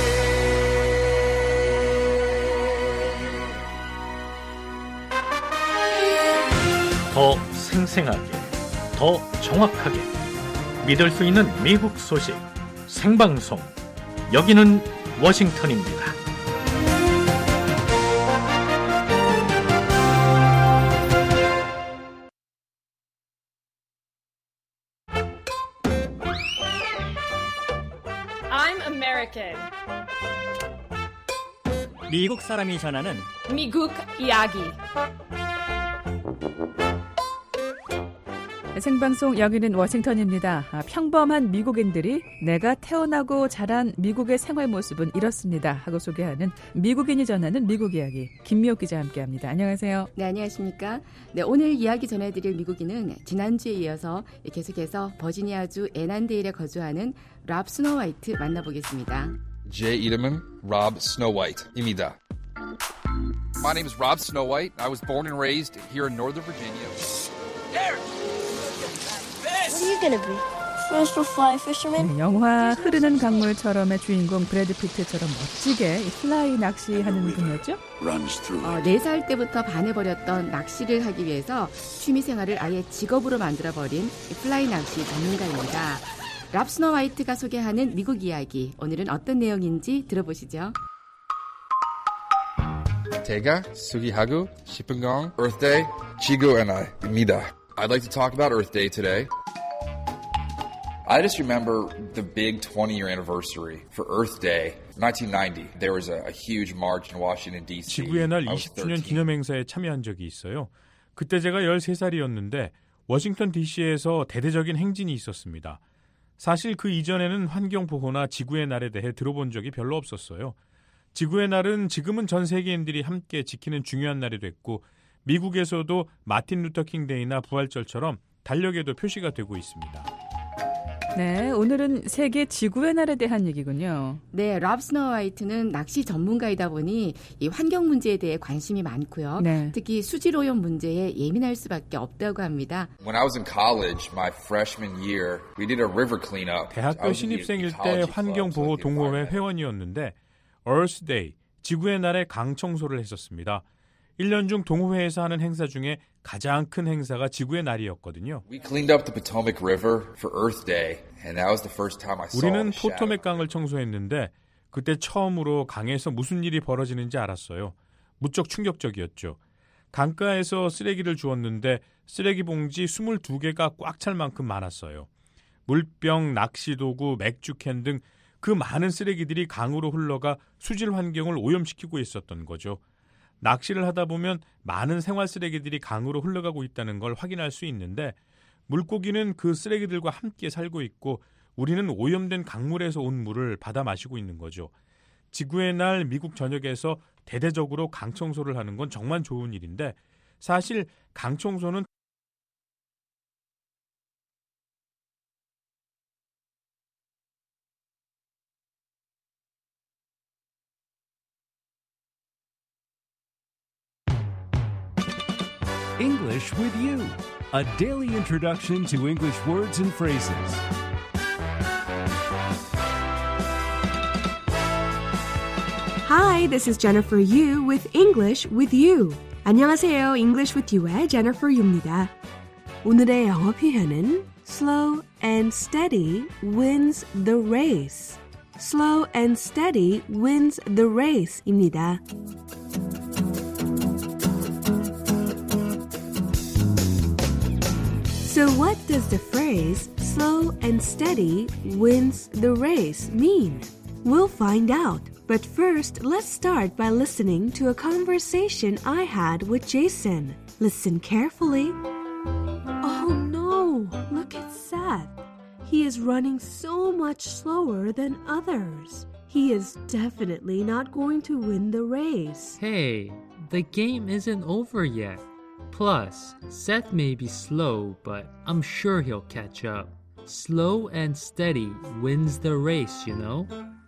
더 생생하게, 더 정확하게 믿을 수 있는 미국 소식 생방송. 여기는 워싱턴입니다. I'm American. 미국 사람이 전하는 미국 이야기. 생방송 여기는 워싱턴입니다. 평범한 미국인들이 내가 태어나고 자란 미국의 생활 모습은 이렇습니다 하고 소개하는 미국인이 전하는 미국 이야기. 김미옥 기자와 함께합니다. 안녕하세요. 네, 안녕하십니까. 네, 오늘 이야기 전해드릴 미국인은 지난주에 이어서 계속해서 버지니아주 애난데일에 거주하는 랍 스노우화이트 만나보겠습니다. 제 이름은 Rob Snowhite입니다. My name is Rob Snowhite. I was born and raised here in Northern Virginia. There! What are you gonna be? First fly fisherman? 영화 흐르는 강물처럼의 주인공 브래드 피트처럼 멋지게 플라이 낚시하는 분이었죠? 4살 때부터 반해버렸던 낚시를 하기 위해서 취미생활을 아예 직업으로 만들어버린 플라이 낚시 전문가입니다. 랍 스노우화이트가 소개하는 미국 이야기. 오늘은 어떤 내용인지 들어보시죠. 제가 소개하고 싶은 건 Earth Day 지구 하나입니다. I'd like to talk about Earth Day today. I just remember the big 20-year anniversary for Earth Day, 1990. There was a huge march in Washington, D.C. 지구의 날 20주년 기념 행사에 참여한 적이 있어요. 그때 제가 13살이었는데 워싱턴 DC에서 대대적인 행진이 있었습니다. 사실 그 이전에는 환경보호나 지구의 날에 대해 들어본 적이 별로 없었어요. 지구의 날은 지금은 전 세계인들이 함께 지키는 중요한 날이 됐고 미국에서도 마틴 루터킹 데이나 부활절처럼 달력에도 표시가 되고 있습니다. 네, 오늘은 세계 지구의 날에 대한 얘기군요. 네, 랍 스노우화이트는 낚시 전문가이다 보니 이 환경 문제에 대해 관심이 많고요. 네. 특히 수질 오염 문제에 예민할 수밖에 없다고 합니다. When I was in college, my freshman year, we did a river cleanup. 대학교 신입생일 때 환경보호동호회 회원이었는데 Earth Day, 지구의 날에 강 청소를 했었습니다. 1년 중 동호회에서 하는 행사 중에 가장 큰 행사가 지구의 날이었거든요. We cleaned up the Potomac River for Earth Day, and that was the first time I saw 우리는 the shadow. 포토맥 강을 청소했는데 그때 처음으로 강에서 무슨 일이 벌어지는지 알았어요. 무척 충격적이었죠. 강가에서 쓰레기를 주웠는데 쓰레기 봉지 22개가 꽉 찰 만큼 많았어요. 물병, 낚시도구, 맥주캔 등 그 많은 쓰레기들이 강으로 흘러가 수질 환경을 오염시키고 있었던 거죠. 낚시를 하다 보면 많은 생활 쓰레기들이 강으로 흘러가고 있다는 걸 확인할 수 있는데 물고기는 그 쓰레기들과 함께 살고 있고 우리는 오염된 강물에서 온 물을 받아 마시고 있는 거죠. 지구의 날 미국 전역에서 대대적으로 강 청소를 하는 건 정말 좋은 일인데 사실 강 청소는 English with You, a daily introduction to English words and phrases. Hi, this is Jennifer Yu with English with You. 안녕하세요. English with You의 Jennifer Yu입니다. 오늘의 영어 표현은 Slow and steady wins the race. Slow and steady wins the race입니다. So what does the phrase slow and steady wins the race mean? We'll find out. But first, let's start by listening to a conversation I had with Jason. Listen carefully. Oh no, look at Seth. He is running so much slower than others. He is definitely not going to win the race. Hey, the game isn't over yet. Plus, Seth may be slow, but I'm sure he'll catch up. Slow and steady wins the race, you know?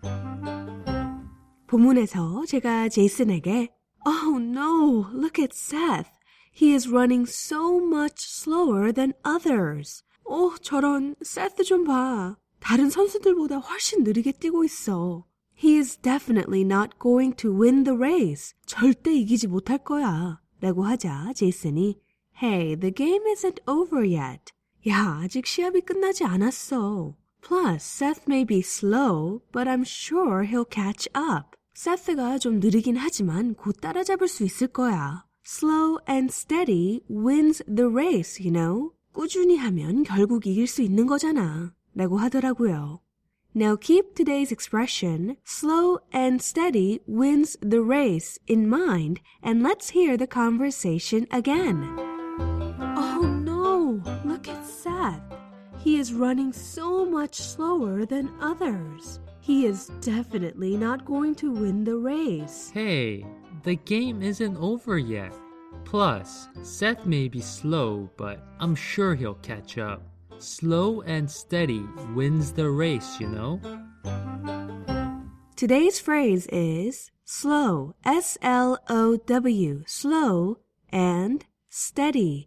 본문에서 제가 제이슨에게 Oh no, look at Seth. He is running so much slower than others. 저런, 세트 좀 봐. 다른 선수들보다 훨씬 느리게 뛰고 있어. He is definitely not going to win the race. 절대 이기지 못할 거야. 라고 하자 제이슨이 Hey, the game isn't over yet. 야, 아직 시합이 끝나지 않았어. Plus, Seth may be slow, but I'm sure he'll catch up. 세스가 좀 느리긴 하지만 곧 따라잡을 수 있을 거야. Slow and steady wins the race, you know. 꾸준히 하면 결국 이길 수 있는 거잖아. 라고 하더라고요. Now keep today's expression, slow and steady wins the race, in mind, and let's hear the conversation again. Oh no, look at Seth. He is running so much slower than others. He is definitely not going to win the race. Hey, the game isn't over yet. Plus, Seth may be slow, but I'm sure he'll catch up. Slow and steady wins the race, you know? Today's phrase is slow, S-L-O-W, slow, and steady,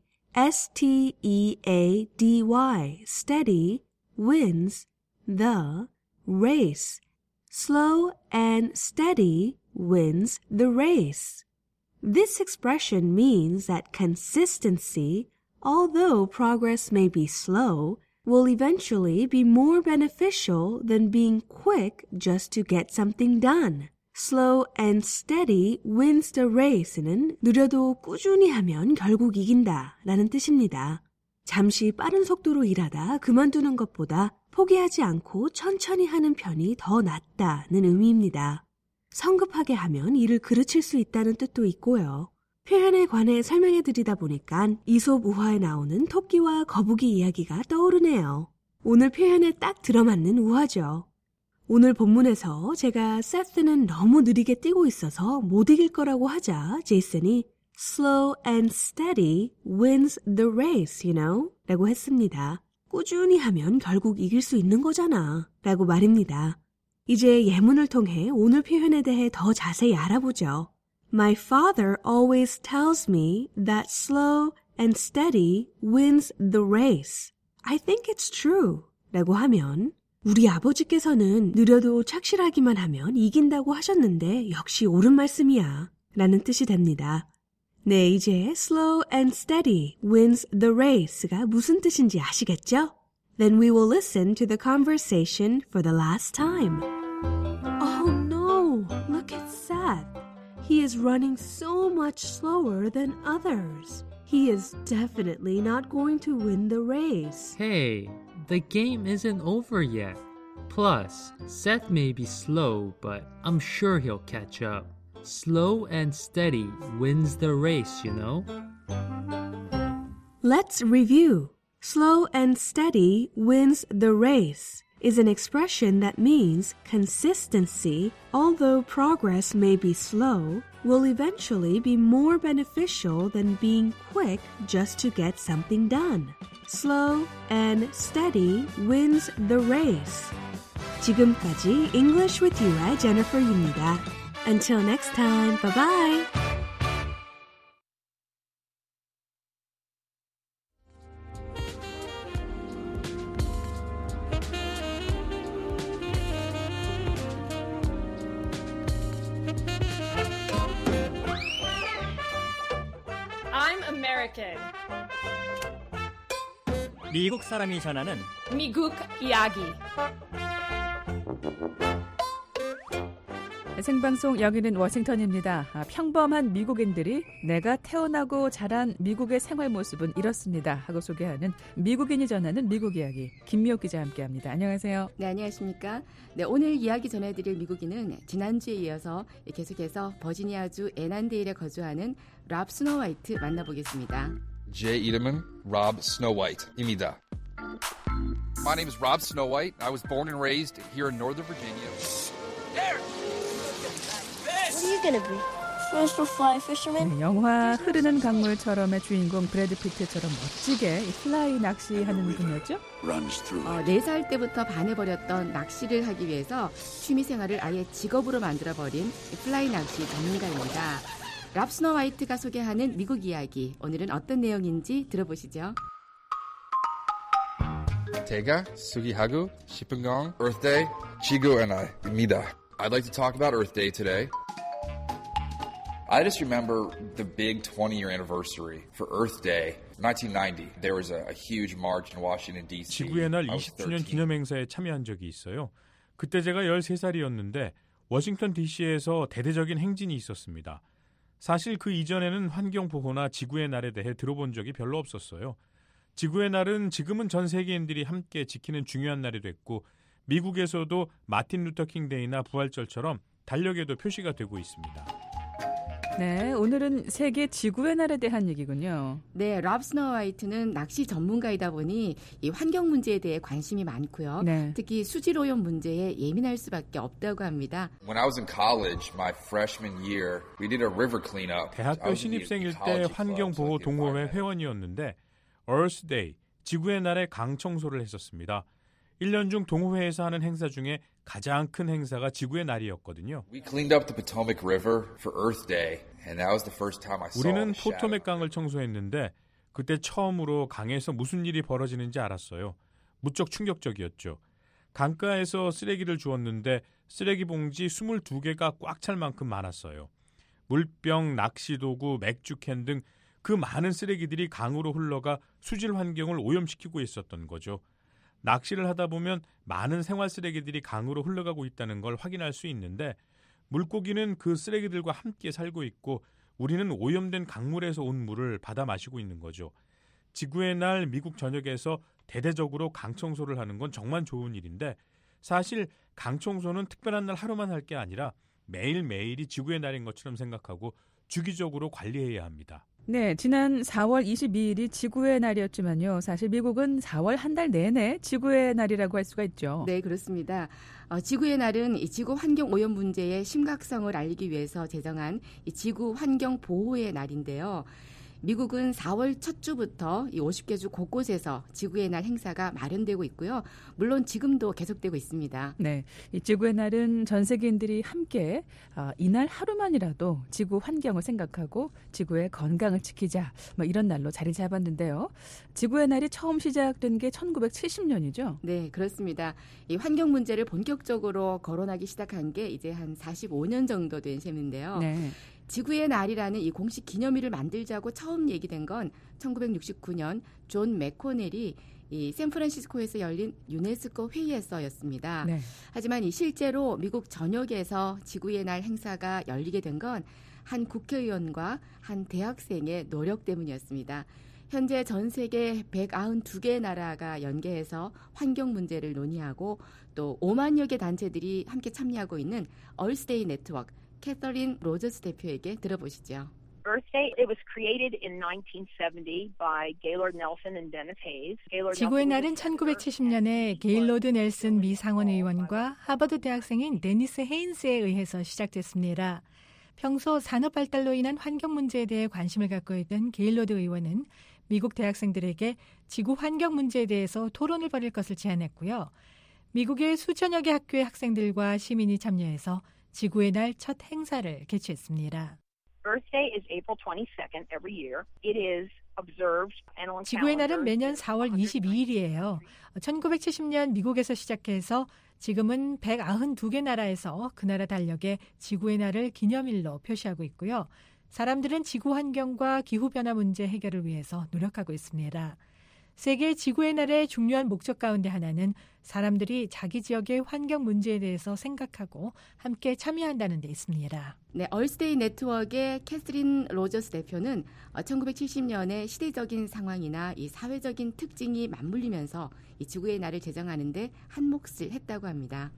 S-T-E-A-D-Y, steady, wins the race. Slow and steady wins the race. This expression means that consistency, although progress may be slow, will eventually be more beneficial than being quick just to get something done. Slow and steady wins the race는 느려도 꾸준히 하면 결국 이긴다 라는 뜻입니다. 잠시 빠른 속도로 일하다 그만두는 것보다 포기하지 않고 천천히 하는 편이 더 낫다는 의미입니다. 성급하게 하면 일을 그르칠 수 있다는 뜻도 있고요. 표현에 관해 설명해 드리다 보니까 이솝 우화에 나오는 토끼와 거북이 이야기가 떠오르네요. 오늘 표현에 딱 들어맞는 우화죠. 오늘 본문에서 제가 세스는 너무 느리게 뛰고 있어서 못 이길 거라고 하자 제이슨이 slow and steady wins the race, you know? 라고 했습니다. 꾸준히 하면 결국 이길 수 있는 거잖아 라고 말입니다. 이제 예문을 통해 오늘 표현에 대해 더 자세히 알아보죠. My father always tells me that slow and steady wins the race. I think it's true 라고 하면 우리 아버지께서는 느려도 착실하기만 하면 이긴다고 하셨는데 역시 옳은 말씀이야 라는 뜻이 됩니다. 네, 이제 slow and steady wins the race가 무슨 뜻인지 아시겠죠? Then we will listen to the conversation for the last time. Oh no, look at Seth. He is running so much slower than others. He is definitely not going to win the race. Hey, the game isn't over yet. Plus, Seth may be slow, but I'm sure he'll catch up. Slow and steady wins the race, you know? Let's review. Slow and steady wins the race is an expression that means consistency, although progress may be slow, will eventually be more beneficial than being quick just to get something done. Slow and steady wins the race. 지금까지 English with You의 Jennifer입니다. Until next time, bye-bye! I'm American. 미국 사람이 전하는 미국 이야기. 생방송 여기는 워싱턴입니다. 평범한 미국인들이 내가 태어나고 자란 미국의 생활 모습은 이렇습니다 하고 소개하는 미국인이 전하는 미국 이야기. 김미옥 기자와 함께합니다. 안녕하세요. 네, 안녕하십니까. 네, 오늘 이야기 전해드릴 미국인은 지난주에 이어서 계속해서 버지니아주 애난데일에 거주하는 랍 스노우화이트 만나보겠습니다. 제 이름은 Rob Snow White입니다. My name is Rob Snow White. I was born and raised here in Northern Virginia. What are you gonna be? First or fly fisherman? 영화 흐르는 강물처럼의 주인공 브래드 피트처럼 멋지게 플라이 낚시하는 분이었죠? 4살 때부터 반해버렸던 낚시를 하기 위해서 취미생활을 아예 직업으로 만들어버린 플라이 낚시 전문가입니다. 랍 스노우 화이트가 소개하는 미국 이야기, 오늘은 어떤 내용인지 들어보시죠. 제가 소개하고 싶은 건 Earth Day 지구의 날입니다. I'd like to talk about Earth Day today. I just remember the big 20-year anniversary for Earth Day. 1990, there was a huge march in Washington, D.C. 지구의 날 20주년 기념행사에 참여한 적이 있어요. 그때 제가 13살이었는데 워싱턴 DC에서 대대적인 행진이 있었습니다. 사실 그 이전에는 환경보호나 지구의 날에 대해 들어본 적이 별로 없었어요. 지구의 날은 지금은 전 세계인들이 함께 지키는 중요한 날이 됐고 미국에서도 마틴 루터킹 데이나 부활절처럼 달력에도 표시가 되고 있습니다. 네, 오늘은 세계 지구의 날에 대한 얘기군요. 네, 랍 스노우 화이트는 낚시 전문가이다 보니 이 환경 문제에 대해 관심이 많고요. 네. 특히 수질 오염 문제에 예민할 수밖에 없다고 합니다. When I was in college, my freshman year, we did a river cleanup. 대학교 신입생일 때 환경보호 동호회 회원이었는데 Earth Day, 지구의 날에 강 청소를 했었습니다. 1년 중 동호회에서 하는 행사 중에 가장 큰 행사가 지구의 날이었거든요. We cleaned up the Potomac River for Earth Day, and that was the first time I saw 우리는 a shadow. 포토맥 강을 청소했는데 그때 처음으로 강에서 무슨 일이 벌어지는지 알았어요. 무척 충격적이었죠. 강가에서 쓰레기를 주웠는데 쓰레기 봉지 22개가 꽉 찰 만큼 많았어요. 물병, 낚시도구, 맥주캔 등 그 많은 쓰레기들이 강으로 흘러가 수질 환경을 오염시키고 있었던 거죠. 낚시를 하다 보면 많은 생활 쓰레기들이 강으로 흘러가고 있다는 걸 확인할 수 있는데 물고기는 그 쓰레기들과 함께 살고 있고 우리는 오염된 강물에서 온 물을 받아 마시고 있는 거죠. 지구의 날 미국 전역에서 대대적으로 강 청소를 하는 건 정말 좋은 일인데 사실 강 청소는 특별한 날 하루만 할 게 아니라 매일매일이 지구의 날인 것처럼 생각하고 주기적으로 관리해야 합니다. 네, 지난 4월 22일이 지구의 날이었지만요. 사실 미국은 4월 한 달 내내 지구의 날이라고 할 수가 있죠. 네, 그렇습니다. 지구의 날은 이 지구 환경 오염 문제의 심각성을 알리기 위해서 제정한 이 지구 환경 보호의 날인데요. 미국은 4월 첫 주부터 이 50개 주 곳곳에서 지구의 날 행사가 마련되고 있고요. 물론 지금도 계속되고 있습니다. 네, 이 지구의 날은 전 세계인들이 함께 이날 하루만이라도 지구 환경을 생각하고 지구의 건강을 지키자 이런 날로 자리 잡았는데요. 지구의 날이 처음 시작된 게 1970년이죠? 네, 그렇습니다. 이 환경 문제를 본격적으로 거론하기 시작한 게 이제 한 45년 정도 된 셈인데요. 네. 지구의 날이라는 이 공식 기념일을 만들자고 처음 얘기된 건 1969년 존 맥코넬이 이 샌프란시스코에서 열린 유네스코 회의에서였습니다. 네. 하지만 이 실제로 미국 전역에서 지구의 날 행사가 열리게 된 건 한 국회의원과 한 대학생의 노력 때문이었습니다. 현재 전 세계 192개 나라가 연계해서 환경 문제를 논의하고 또 5만여 개 단체들이 함께 참여하고 있는 얼스데이 네트워크 캐서린 로저스 대표에게 들어보시죠. Earth Day, it was created in 1970 by Gaylord Nelson and Dennis Hayes. 지구의 날은 1970년에 게일로드 넬슨 미 상원 의원과 하버드 대학생인 데니스 헤인스에 의해서 시작됐습니다. 평소 산업 발달로 인한 환경 문제에 대해 관심을 갖고 있던 게일로드 의원은 미국 대학생들에게 지구 환경 문제에 대해서 토론을 벌일 것을 제안했고요. 미국의 수천여 개 학교의 학생들과 시민이 참여해서 지구의 날 첫 행사를 개최했습니다. Earth Day is April 22nd every year. It is observed and on 지구의 날은 매년 4월 22일이에요. 1970년 미국에서 시작해서 지금은 192개 나라에서 그 나라 달력에 지구의 날을 기념일로 표시하고 있고요. 사람들은 지구 환경과 기후변화 문제 해결을 위해서 노력하고 있습니다. 세계 지구의 날의 중요한 목적 가운데 하나는 사람들이 자기 지역의 환경 문제에 대해서 생각하고 함께 참여한다는 데 있습니다. 네, 얼스데이 네트워크의 캐서린 로저스 대표는 1970년에 시대적인 상황이나 이 사회적인 특징이 맞물리면서 이 지구의 날을 제정하는데 한 몫을 했다고 합니다.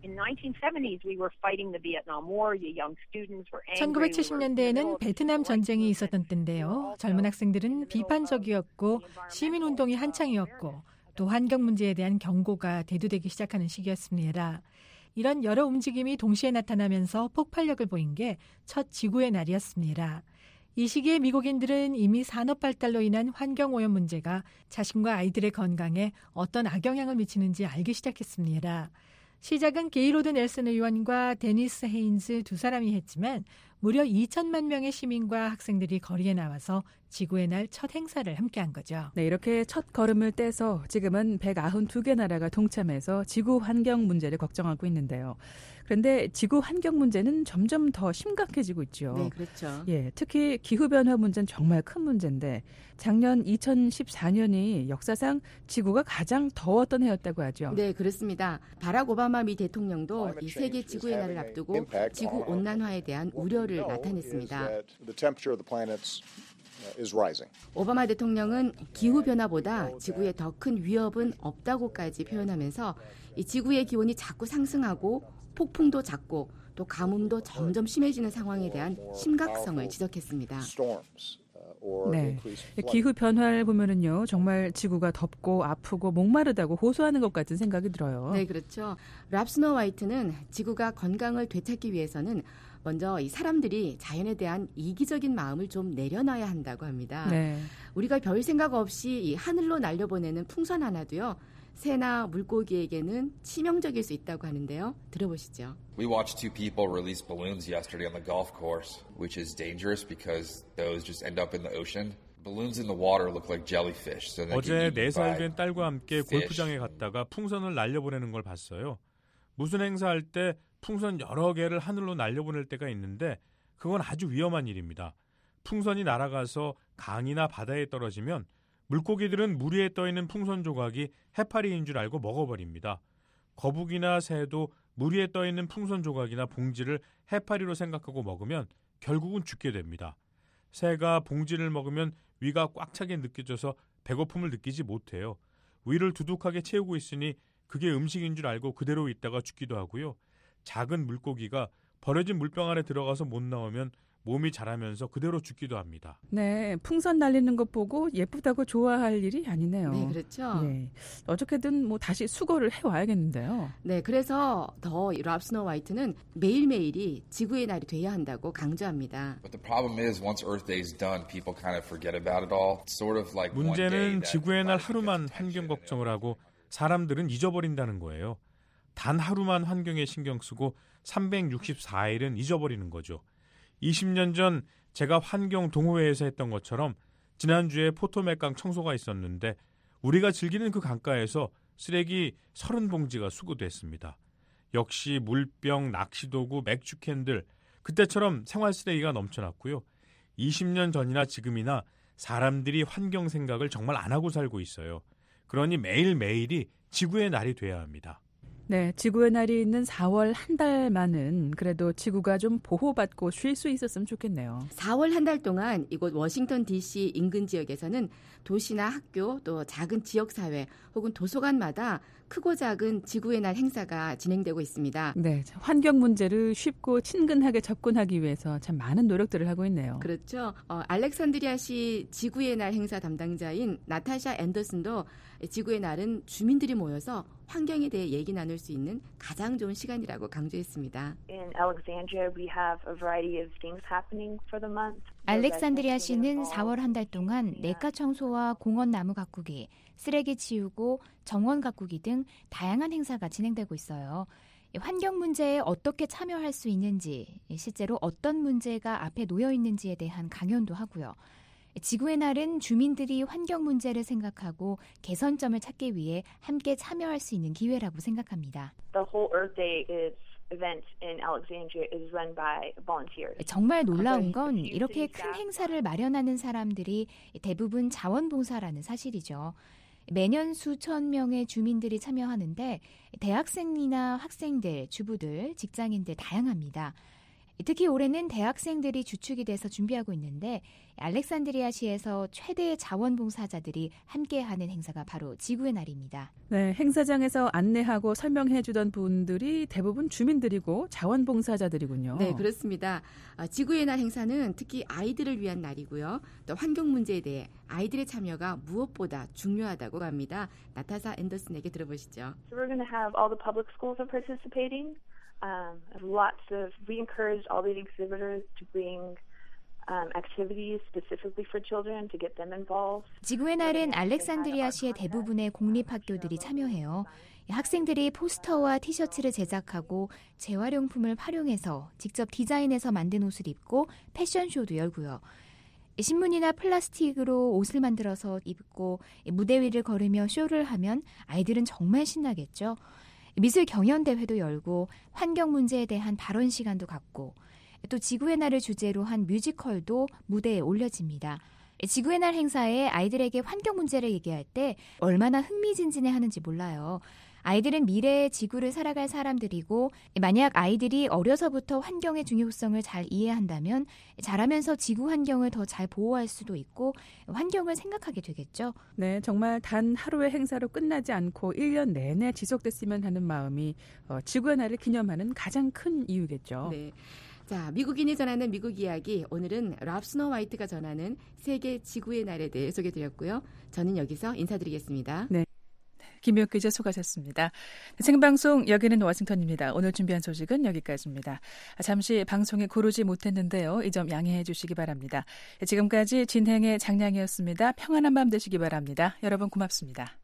1970년대에는 베트남 전쟁이 있었던 때인데요. 젊은 학생들은 비판적이었고 시민운동이 한창이었고 또 환경 문제에 대한 경고가 대두되기 시작하는 시기였습니다. 이런 여러 움직임이 동시에 나타나면서 폭발력을 보인 게 첫 지구의 날이었습니다. 이 시기에 미국인들은 이미 산업 발달로 인한 환경오염 문제가 자신과 아이들의 건강에 어떤 악영향을 미치는지 알기 시작했습니다. 시작은 게일로드 넬슨 의원과 데니스 헤인즈 두 사람이 했지만 무려 2천만 명의 시민과 학생들이 거리에 나와서 지구의 날 첫 행사를 함께한 거죠. 네, 이렇게 첫 걸음을 떼서 지금은 192개 나라가 동참해서 지구 환경 문제를 걱정하고 있는데요. 그런데 지구 환경 문제는 점점 더 심각해지고 있죠. 네, 그렇죠. 예, 특히 기후변화 문제는 정말 큰 문제인데 작년 2014년이 역사상 지구가 가장 더웠던 해였다고 하죠. 네, 그렇습니다. 바락 오바마 미 대통령도 이 세계 지구의 날을 앞두고 지구 온난화에 대한 우려를 나타냈습니다. 오바마 대통령은 기후변화보다 지구에 더 큰 위협은 없다고까지 표현하면서 이 지구의 기온이 자꾸 상승하고 폭풍도 잦고 또 가뭄도 점점 심해지는 상황에 대한 심각성을 지적했습니다. 네, 기후 변화를 보면은요 정말 지구가 덥고 아프고 목마르다고 호소하는 것 같은 생각이 들어요. 네, 그렇죠. 랍스너 화이트는 지구가 건강을 되찾기 위해서는 먼저 이 사람들이 자연에 대한 이기적인 마음을 좀 내려놔야 한다고 합니다. 네. 우리가 별 생각 없이 이 하늘로 날려보내는 풍선 하나도요. 새나 물고기에게는 치명적일 수 있다고 하는데요. 들어보시죠. We watched two people release balloons yesterday on the golf course, which is dangerous because those just end up in the ocean. Balloons in the water look like jellyfish. So 어제 4살 된 딸과 함께 골프장에 갔다가 풍선을 날려보내는 걸 봤어요. 무슨 행사할 때 풍선 여러 개를 하늘로 날려보낼 때가 있는데 그건 아주 위험한 일입니다. 풍선이 날아가서 강이나 바다에 떨어지면 물고기들은 물 위에 떠있는 풍선 조각이 해파리인 줄 알고 먹어버립니다. 거북이나 새도 물 위에 떠있는 풍선 조각이나 봉지를 해파리로 생각하고 먹으면 결국은 죽게 됩니다. 새가 봉지를 먹으면 위가 꽉 차게 느껴져서 배고픔을 느끼지 못해요. 위를 두둑하게 채우고 있으니 그게 음식인 줄 알고 그대로 있다가 죽기도 하고요. 작은 물고기가 버려진 물병 안에 들어가서 못 나오면 몸이 자라면서 그대로 죽기도 합니다. 네, 풍선 날리는 것 보고 예쁘다고 좋아할 일이 아니네요. 네, 그렇죠. 네, 어떻게든 뭐 다시 수거를 해와야겠는데요. 네, 그래서 더 랍 스노우 화이트는 매일매일이 지구의 날이 돼야 한다고 강조합니다. But the problem is once Earth Day is done, people kind of forget about it all. It's sort of like one day 문제는 that 지구의 날 하루만 환경 걱정을 하고 사람들은 잊어버린다는 거예요. 단 하루만 환경에 신경 쓰고 364일은 잊어버리는 거죠. 20년 전 제가 환경 동호회에서 했던 것처럼 지난주에 포토맥강 청소가 있었는데 우리가 즐기는 그 강가에서 쓰레기 30봉지가 수거됐습니다. 역시 물병, 낚시도구, 맥주 캔들 그때처럼 생활 쓰레기가 넘쳐났고요. 20년 전이나 지금이나 사람들이 환경 생각을 정말 안 하고 살고 있어요. 그러니 매일매일이 지구의 날이 돼야 합니다. 네, 지구의 날이 있는 4월 한 달만은 그래도 지구가 좀 보호받고 쉴 수 있었으면 좋겠네요. 4월 한 달 동안 이곳 워싱턴 DC 인근 지역에서는 도시나 학교 또 작은 지역사회 혹은 도서관마다 크고 작은 지구의 날 행사가 진행되고 있습니다. 네, 환경 문제를 쉽고 친근하게 접근하기 위해서 참 많은 노력들을 하고 있네요. 그렇죠. 알렉산드리아시 지구의 날 행사 담당자인 나타샤 앤더슨도 지구의 날은 주민들이 모여서 환경에 대해 얘기 나눌 수 있는 가장 좋은 시간이라고 강조했습니다. In Alexandria, we have a variety of things happening for the month. 알렉산드리아시는 4월 한 달 동안 냇가 청소와 공원 나무 가꾸기, 쓰레기 치우고 정원 가꾸기 등 다양한 행사가 진행되고 있어요. 환경 문제에 어떻게 참여할 수 있는지, 실제로 어떤 문제가 앞에 놓여 있는지에 대한 강연도 하고요. 지구의 날은 주민들이 환경 문제를 생각하고 개선점을 찾기 위해 함께 참여할 수 있는 기회라고 생각합니다. The whole Earth Day event in Alexandria is run by volunteers. 정말 놀라운 건 이렇게 큰 행사를 마련하는 사람들이 대부분 자원봉사라는 사실이죠. 매년 수천 명의 주민들이 참여하는데 대학생이나 학생들, 주부들, 직장인들 다양합니다. 특히 올해는 대학생들이 주축이 돼서 준비하고 있는데 알렉산드리아시에서 최대의 자원봉사자들이 함께하는 행사가 바로 지구의 날입니다. 네, 행사장에서 안내하고 설명해 주던 분들이 대부분 주민들이고 자원봉사자들이군요. 네, 그렇습니다. 지구의 날 행사는 특히 아이들을 위한 날이고요. 또 환경 문제에 대해 아이들의 참여가 무엇보다 중요하다고 합니다. 나타샤 앤더슨에게 들어보시죠. So we're going to have all the public schools are participating. We encourage all the exhibitors to bring activities specifically for children to get them involved. 지구의 날은 알렉산드리아시의 대부분의 공립학교들이 참여해요. 학생들이 포스터와 티셔츠를 제작하고 재활용품을 활용해서 직접 디자인해서 만든 옷을 입고 패션쇼도 열고요. 신문이나 플라스틱으로 옷을 만들어서 입고 무대 위를 걸으며 쇼를 하면 아이들은 정말 신나겠죠. 미술 경연대회도 열고 환경 문제에 대한 발언 시간도 갖고 또 지구의 날을 주제로 한 뮤지컬도 무대에 올려집니다. 지구의 날 행사에 아이들에게 환경 문제를 얘기할 때 얼마나 흥미진진해하는지 몰라요. 아이들은 미래의 지구를 살아갈 사람들이고 만약 아이들이 어려서부터 환경의 중요성을 잘 이해한다면 자라면서 지구 환경을 더 잘 보호할 수도 있고 환경을 생각하게 되겠죠. 네, 정말 단 하루의 행사로 끝나지 않고 1년 내내 지속됐으면 하는 마음이 지구의 날을 기념하는 가장 큰 이유겠죠. 네. 자, 미국인이 전하는 미국 이야기. 오늘은 랍 스노우 화이트가 전하는 세계 지구의 날에 대해 소개드렸고요. 저는 여기서 인사드리겠습니다. 네. 김효 기자 수고하셨습니다. 생방송 여기는 워싱턴입니다. 오늘 준비한 소식은 여기까지입니다. 잠시 방송에 고르지 못했는데요. 이 점 양해해 주시기 바랍니다. 지금까지 진행의 장량이었습니다. 평안한 밤 되시기 바랍니다. 여러분 고맙습니다.